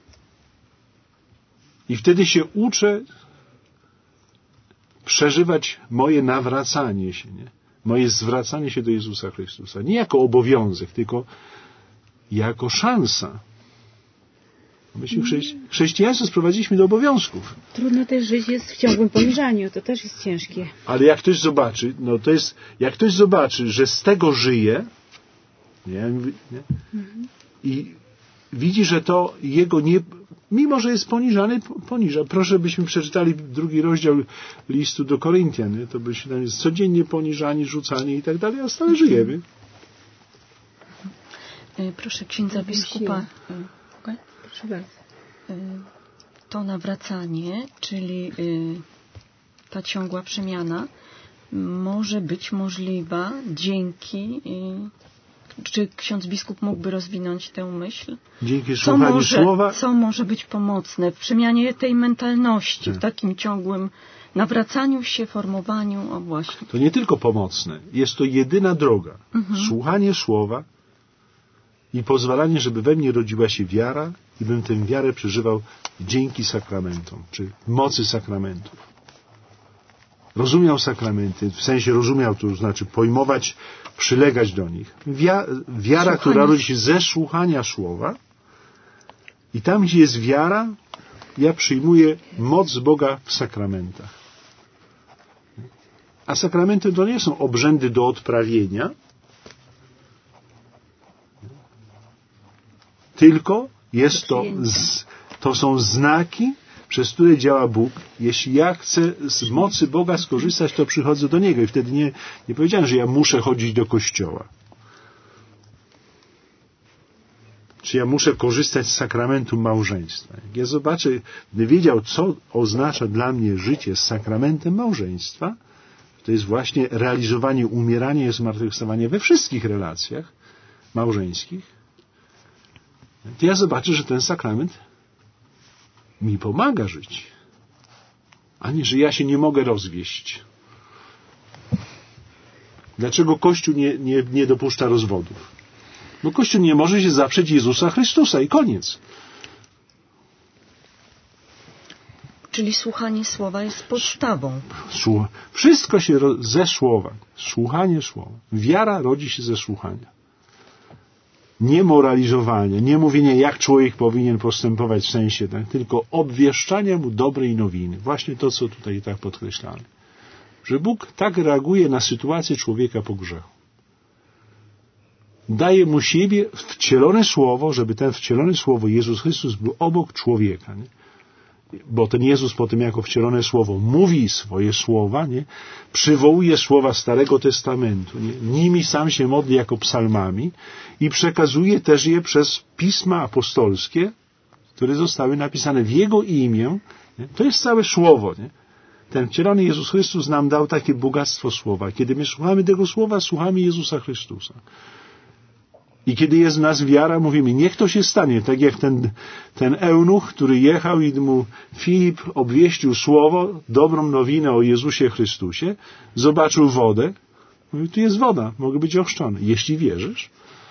I wtedy się uczę przeżywać moje nawracanie się, nie? Moje zwracanie się do Jezusa Chrystusa. Nie jako obowiązek, tylko jako szansa. Myśmy chrześci- chrześcijaństwo sprowadziliśmy do obowiązków. Trudno też żyć jest w ciągłym poniżaniu, to też jest ciężkie. Ale jak ktoś zobaczy, no to jest, jak ktoś zobaczy, że z tego żyje, nie, nie, mhm. i widzi, że to jego nie, mimo że jest poniżany, poniża. Proszę, byśmy przeczytali drugi rozdział listu do Koryntian, nie? To byśmy tam jest codziennie poniżani, rzucani i tak dalej, a stale żyjemy. Proszę księdza biskupa. Okay. Proszę bardzo. To nawracanie, czyli ta ciągła przemiana, może być możliwa dzięki. Czy ksiądz biskup mógłby rozwinąć tę myśl? Dzięki słuchaniu słowa. Co może być pomocne w przemianie tej mentalności, hmm. w takim ciągłym nawracaniu się, formowaniu, o właśnie. To nie tylko pomocne, jest to jedyna droga. Mhm. Słuchanie słowa i pozwalanie, żeby we mnie rodziła się wiara i bym tę wiarę przeżywał dzięki sakramentom, czy mocy sakramentów. Rozumiał sakramenty, w sensie rozumiał, to znaczy pojmować, przylegać do nich. Wia, wiara, Słuchanie. która rodzi się ze słuchania słowa i tam, gdzie jest wiara, ja przyjmuję moc Boga w sakramentach. A sakramenty to nie są obrzędy do odprawienia, tylko jest to, z, to są znaki, przez które działa Bóg. Jeśli ja chcę z mocy Boga skorzystać, to przychodzę do Niego. I wtedy nie, nie powiedziałem, że ja muszę chodzić do kościoła. Czy ja muszę korzystać z sakramentu małżeństwa. Jak ja zobaczę, gdy wiedział, co oznacza dla mnie życie z sakramentem małżeństwa, to jest właśnie realizowanie umierania i zmartwychwstawania we wszystkich relacjach małżeńskich, to ja zobaczę, że ten sakrament mi pomaga żyć, a nie, że ja się nie mogę rozwieść. Dlaczego Kościół nie, nie, nie dopuszcza rozwodów? Bo Kościół nie może się zaprzeć Jezusa Chrystusa i koniec. Czyli słuchanie słowa jest podstawą. Słuch- Wszystko się ro- ze słowa. Słuchanie słowa. Wiara rodzi się ze słuchania. Nie moralizowanie, nie mówienie, jak człowiek powinien postępować w sensie, tak, tylko obwieszczania mu dobrej nowiny. Właśnie to, co tutaj tak podkreślamy. Że Bóg tak reaguje na sytuację człowieka po grzechu. Daje mu siebie wcielone słowo, żeby ten wcielone słowo Jezus Chrystus był obok człowieka. Nie? Bo ten Jezus po tym, jako wcielone słowo, mówi swoje słowa, nie? Przywołuje słowa Starego Testamentu, nie? Nimi sam się modli jako psalmami i przekazuje też je przez pisma apostolskie, które zostały napisane w Jego imię. Nie? To jest całe słowo. Nie? Ten wcielony Jezus Chrystus nam dał takie bogactwo słowa. Kiedy my słuchamy tego słowa, słuchamy Jezusa Chrystusa. I kiedy jest w nas wiara, mówimy, niech to się stanie, tak jak ten, ten eunuch, który jechał i mu Filip obwieścił słowo, dobrą nowinę o Jezusie Chrystusie, zobaczył wodę, mówi, tu jest woda, mogę być ochrzczony. Jeśli wierzysz,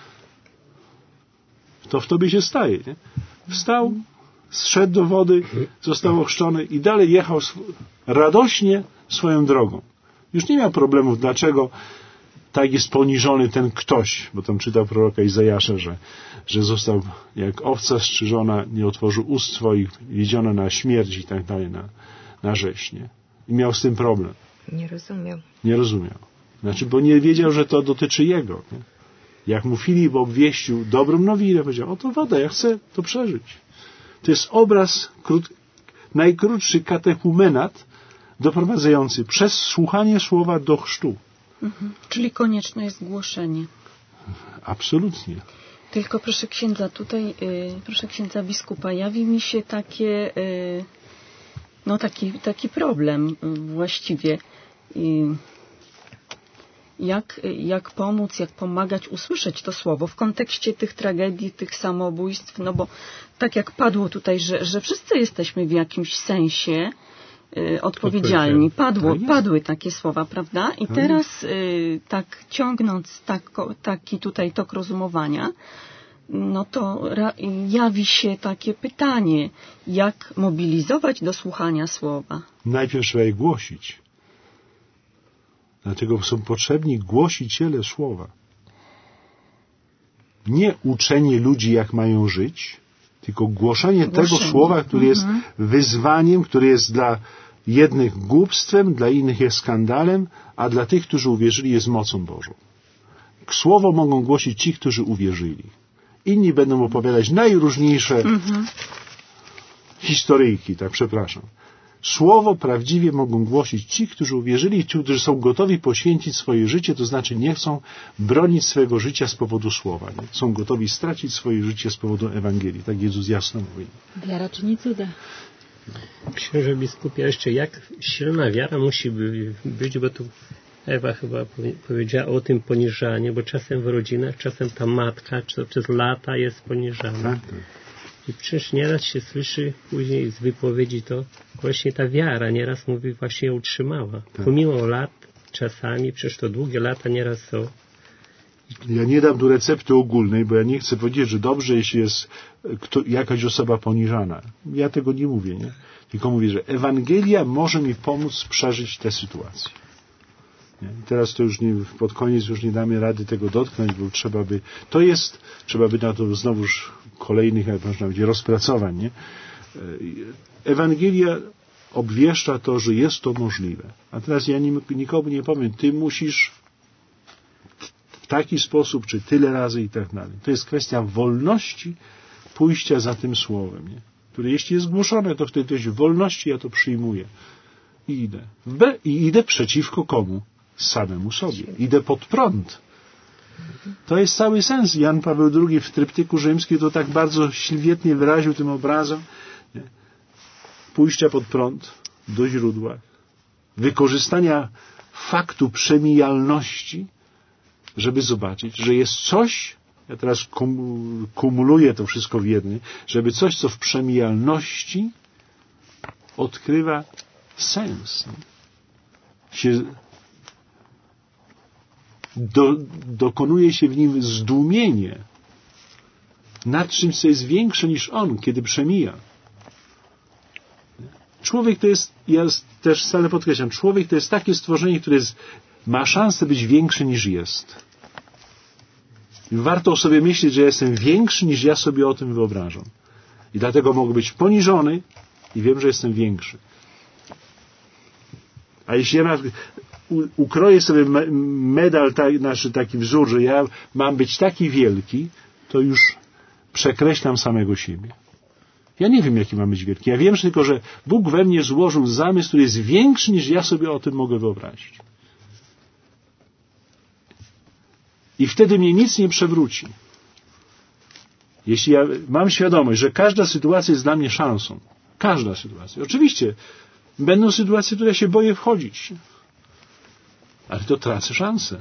to w tobie się staje. Nie? Wstał, zszedł do wody, został ochrzczony i dalej jechał radośnie swoją drogą. Już nie miał problemów, dlaczego tak jest poniżony ten ktoś, bo tam czytał proroka Izajasza, że, że został jak owca strzyżona, nie otworzył ust swoich, wiedziona na śmierć i tak dalej, na, na rzeźnie. I miał z tym problem. Nie rozumiał. Nie rozumiał. Znaczy, bo nie wiedział, że to dotyczy jego. Nie? Jak mu Filip obwieścił dobrą nowinę, powiedział, oto woda, ja chcę to przeżyć. To jest obraz, krót, najkrótszy katechumenat doprowadzający przez słuchanie słowa do chrztu. Mhm. Czyli konieczne jest głoszenie. Absolutnie. Tylko proszę księdza, tutaj, yy, proszę księdza biskupa, jawi mi się takie, yy, no taki, taki problem yy, właściwie. Yy, jak, jak pomóc, jak pomagać usłyszeć to słowo w kontekście tych tragedii, tych samobójstw, no bo tak jak padło tutaj, że, że wszyscy jesteśmy w jakimś sensie y, odpowiedzialni. Padło, padły takie słowa, prawda? I teraz y, tak ciągnąc tak, taki tutaj tok rozumowania, no to ra, jawi się takie pytanie, jak mobilizować do słuchania słowa? Najpierw trzeba je głosić. Dlatego są potrzebni głosiciele słowa. Nie uczenie ludzi, jak mają żyć, tylko głoszenie Głoszenie. tego słowa, które jest Mhm. wyzwaniem, które jest dla jednych głupstwem, dla innych jest skandalem, a dla tych, którzy uwierzyli, jest mocą Bożą. Słowo mogą głosić ci, którzy uwierzyli. Inni będą opowiadać najróżniejsze Mhm. historyjki, tak przepraszam. Słowo prawdziwie mogą głosić ci, którzy uwierzyli, ci, którzy są gotowi poświęcić swoje życie, to znaczy nie chcą bronić swojego życia z powodu słowa. Nie? Są gotowi stracić swoje życie z powodu Ewangelii. Tak Jezus jasno mówi. Wiara czyni cuda. Księże biskupie, jeszcze jak silna wiara musi by- być, bo tu Ewa chyba powie- powiedziała o tym poniżaniu, bo czasem w rodzinach, czasem ta matka, czy to przez lata jest poniżana. Tak, tak. I przecież nieraz się słyszy później z wypowiedzi to właśnie ta wiara nieraz mówi właśnie ją utrzymała. Tak. Pomimo lat czasami, przecież to długie lata nieraz są. Ja nie dam tu recepty ogólnej, bo ja nie chcę powiedzieć, że dobrze, jeśli jest kto, jakaś osoba poniżana. Ja tego nie mówię, nie? Tylko mówię, że Ewangelia może mi pomóc przeżyć tę sytuację. Nie? I teraz to już nie, pod koniec już nie damy rady tego dotknąć, bo trzeba by, to jest, trzeba by na to znowuż kolejnych, jak można powiedzieć, rozpracowań, nie? Ewangelia obwieszcza to, że jest to możliwe. A teraz ja nim, nikomu nie powiem, ty musisz w taki sposób, czy tyle razy i tak dalej. To jest kwestia wolności pójścia za tym słowem, nie? Które jeśli jest głoszone, to wtedy to jest wolności, ja to przyjmuję. I idę. Wbre- I idę przeciwko komu? Samemu sobie. Idę pod prąd. To jest cały sens. Jan Paweł drugi w tryptyku rzymskim to tak bardzo świetnie wyraził tym obrazem. Nie? Pójścia pod prąd do źródła. Wykorzystania faktu przemijalności, żeby zobaczyć, że jest coś, ja teraz kum, kumuluję to wszystko w jednym, żeby coś, co w przemijalności odkrywa sens. Nie? Się do, dokonuje się w nim zdumienie nad czymś, co jest większe niż on, kiedy przemija. Człowiek to jest, ja też stale podkreślam, człowiek to jest takie stworzenie, które jest, ma szansę być większe niż jest. I warto sobie myśleć, że jestem większy niż ja sobie o tym wyobrażam. I dlatego mogę być poniżony i wiem, że jestem większy. A jeśli ja ukroję sobie medal, znaczy taki wzór, że ja mam być taki wielki, to już przekreślam samego siebie. Ja nie wiem, jaki mam być wielki. Ja wiem tylko, że Bóg we mnie złożył zamysł, który jest większy, niż ja sobie o tym mogę wyobrazić. I wtedy mnie nic nie przewróci. Jeśli ja mam świadomość, że każda sytuacja jest dla mnie szansą. Każda sytuacja. Oczywiście będą sytuacje, w które ja się boję wchodzić. Ale to tracę szansę.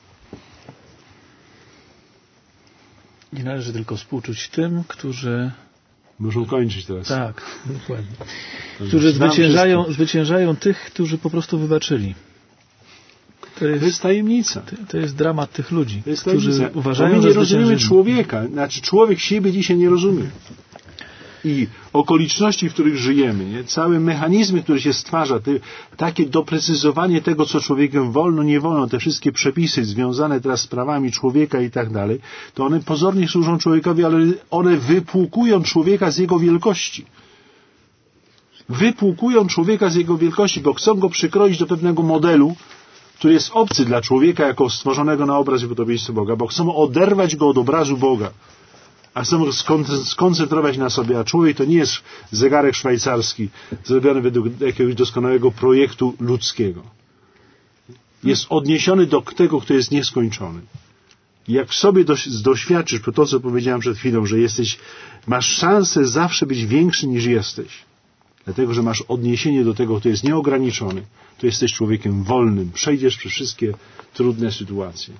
Nie należy tylko współczuć tym, którzy... Muszą kończyć teraz. Tak, dokładnie. Którzy zwyciężają, zwyciężają tych, którzy po prostu wybaczyli. To jest, to jest tajemnica. To, to jest dramat tych ludzi, to jest którzy tajemnica. uważają, Bo my że nie rozumiemy zwyciężyli. człowieka. Znaczy człowiek siebie dzisiaj nie rozumie. I okoliczności, w których żyjemy, nie? Całe mechanizmy, które się stwarza, te, takie doprecyzowanie tego, co człowiekiem wolno, nie wolno, te wszystkie przepisy związane teraz z prawami człowieka i tak dalej, to one pozornie służą człowiekowi, ale one wypłukują człowieka z jego wielkości. Wypłukują człowieka z jego wielkości, bo chcą go przykroić do pewnego modelu, który jest obcy dla człowieka jako stworzonego na obraz i podobieństwo Boga, bo chcą oderwać go od obrazu Boga. A chcą skoncentrować na sobie, a człowiek to nie jest zegarek szwajcarski zrobiony według jakiegoś doskonałego projektu ludzkiego. Jest odniesiony do tego, kto jest nieskończony. I jak w sobie doświadczysz, po to, co powiedziałem przed chwilą, że jesteś, masz szansę zawsze być większy niż jesteś, dlatego, że masz odniesienie do tego, kto jest nieograniczony, to jesteś człowiekiem wolnym. Przejdziesz przez wszystkie trudne sytuacje.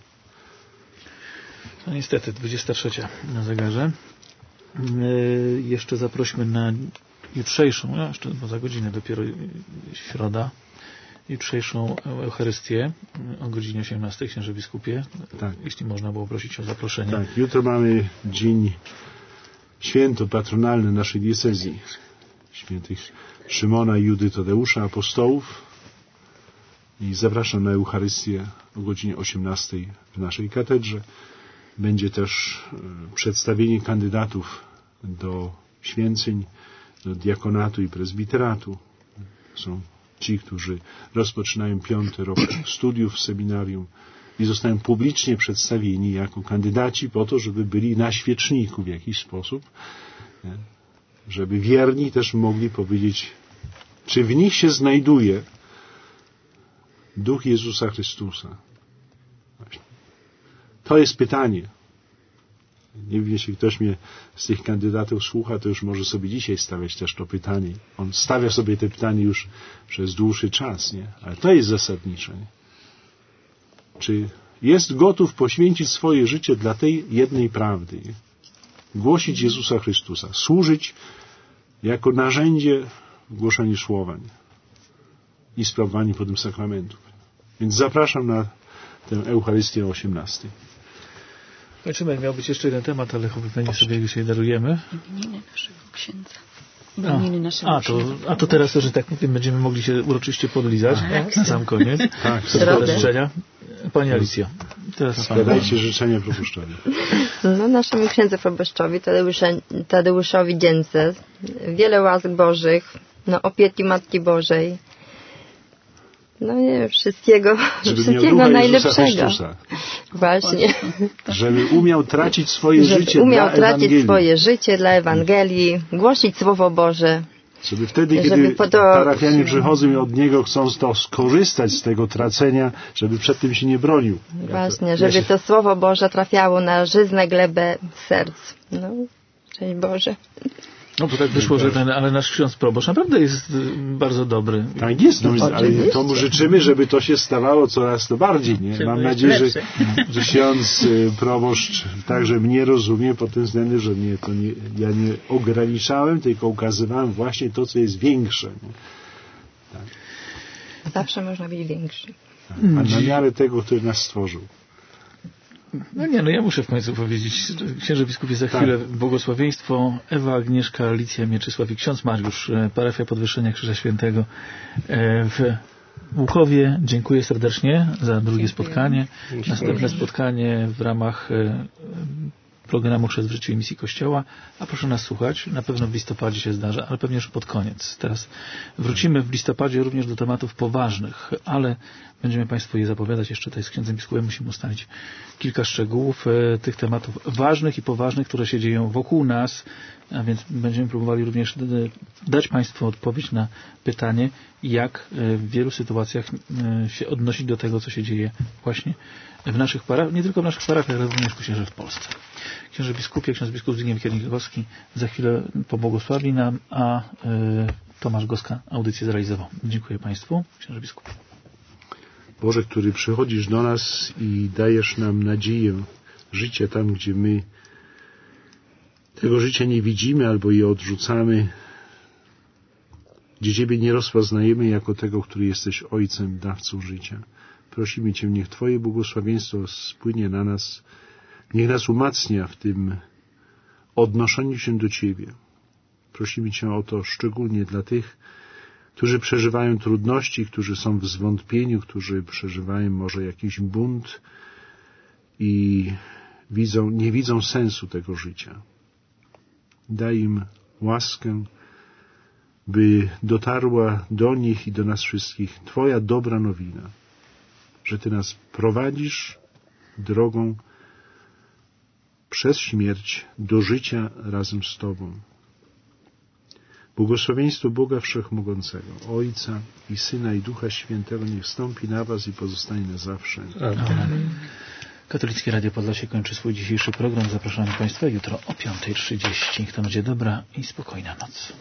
No niestety, dwudziesta trzecia na zegarze. Yy, jeszcze zaprośmy na jutrzejszą, no jeszcze bo za godzinę dopiero środa, jutrzejszą Eucharystię o godzinie osiemnastej, księże biskupie, tak. Jeśli można było prosić o zaproszenie. Tak, jutro mamy dzień święto patronalne naszej diecezji, świętych Szymona i Judy Tadeusza, apostołów, i zapraszam na Eucharystię o godzinie osiemnastej w naszej katedrze. Będzie też przedstawienie kandydatów do święceń do diakonatu i prezbiteratu. Są ci, którzy rozpoczynają piąty rok studiów w seminarium i zostają publicznie przedstawieni jako kandydaci po to, żeby byli na świeczniku w jakiś sposób, nie? Żeby wierni też mogli powiedzieć, czy w nich się znajduje Duch Jezusa Chrystusa. Właśnie. To jest pytanie. Nie wiem, jeśli ktoś mnie z tych kandydatów słucha, to już może sobie dzisiaj stawiać też to pytanie. On stawia sobie to pytanie już przez dłuższy czas, nie? Ale to jest zasadnicze. Nie? Czy jest gotów poświęcić swoje życie dla tej jednej prawdy? Nie? Głosić Jezusa Chrystusa, służyć jako narzędzie w głoszeniu słowa nie? I sprawowaniu potem sakramentów. Więc zapraszam na tę Eucharystię o osiemnastej. Kończymy, miał być jeszcze jeden temat, ale chyba sobie dzisiaj darujemy. Imieniny naszego księdza. Imieniny naszego a, to, księdza. a to teraz, że tak powiem, będziemy mogli się uroczyście podlizać tak. na sam koniec. Tak, Składać życzenia. Pani Alicja. Teraz składajcie życzenia proboszczowi. No, naszemu księdzu proboszczowi Tadeuszowi Dzięce wiele łask Bożych, no, opieki Matki Bożej. No nie, wszystkiego, żeby wszystkiego miał najlepszego. Właśnie. Żeby umiał tracić swoje żeby życie umiał dla tracić Ewangelii. swoje życie dla Ewangelii, głosić Słowo Boże. Żeby wtedy, żeby kiedy podo... parafianie przychodzą i od niego chcą to skorzystać z tego tracenia, żeby przed tym się nie bronił. Właśnie, ja to, żeby ja się... to Słowo Boże trafiało na żyzne glebę serc. No, cześć Boże. No to tak wyszło, że ten, ale nasz ksiądz proboszcz naprawdę jest bardzo dobry. Tak jest, no, ale to mu życzymy, żeby to się stawało coraz to bardziej. Nie? Mam nadzieję, że, że ksiądz proboszcz także mnie rozumie pod tym względem, że nie, to nie, ja nie ograniczałem, tylko ukazywałem właśnie to, co jest większe. Nie? Tak. Zawsze można być większy. Tak. A na miarę tego, który nas stworzył. No nie, no ja muszę w końcu powiedzieć, księże biskupie za chwilę tak. Błogosławieństwo Ewa, Agnieszka, Alicja, Mieczysław i ksiądz Mariusz, parafia Podwyższenia Krzyża Świętego w Łukowie. Dziękuję serdecznie za drugie spotkanie. Następne spotkanie w ramach programu Chrzest w życiu i misji Kościoła, a proszę nas słuchać, na pewno w listopadzie się zdarza, ale pewnie już pod koniec. Teraz wrócimy w listopadzie również do tematów poważnych, ale będziemy Państwu je zapowiadać. Jeszcze tutaj z księdzem biskupem musimy ustalić kilka szczegółów e, tych tematów ważnych i poważnych, które się dzieją wokół nas, a więc będziemy próbowali również dać Państwu odpowiedź na pytanie, jak w wielu sytuacjach się odnosić do tego, co się dzieje właśnie w naszych parafiach, nie tylko w naszych parafiach, ale również myślę, że w Polsce. Księże biskupie, ksiądz biskup Zbigniew Kiernikowski za chwilę pobłogosławi nam, a y, Tomasz Goska audycję zrealizował. Dziękuję Państwu. Księże biskupie. Boże, który przychodzisz do nas i dajesz nam nadzieję, życie tam, gdzie my tego życia nie widzimy albo je odrzucamy, gdzie Ciebie nie rozpoznajemy jako tego, który jesteś Ojcem, dawcą życia. Prosimy Cię, niech Twoje błogosławieństwo spłynie na nas, niech nas umacnia w tym odnoszeniu się do Ciebie. Prosimy Cię o to szczególnie dla tych, którzy przeżywają trudności, którzy są w zwątpieniu, którzy przeżywają może jakiś bunt i widzą, nie widzą sensu tego życia. Daj im łaskę, by dotarła do nich i do nas wszystkich Twoja dobra nowina, że Ty nas prowadzisz drogą przez śmierć do życia razem z Tobą. Błogosławieństwo Boga Wszechmogącego, Ojca i Syna i Ducha Świętego niech wstąpi na Was i pozostanie na zawsze. Amen. Katolickie Radio Podlasie kończy swój dzisiejszy program. Zapraszamy Państwa jutro o piąta trzydzieści. Niech to będzie dobra i spokojna noc.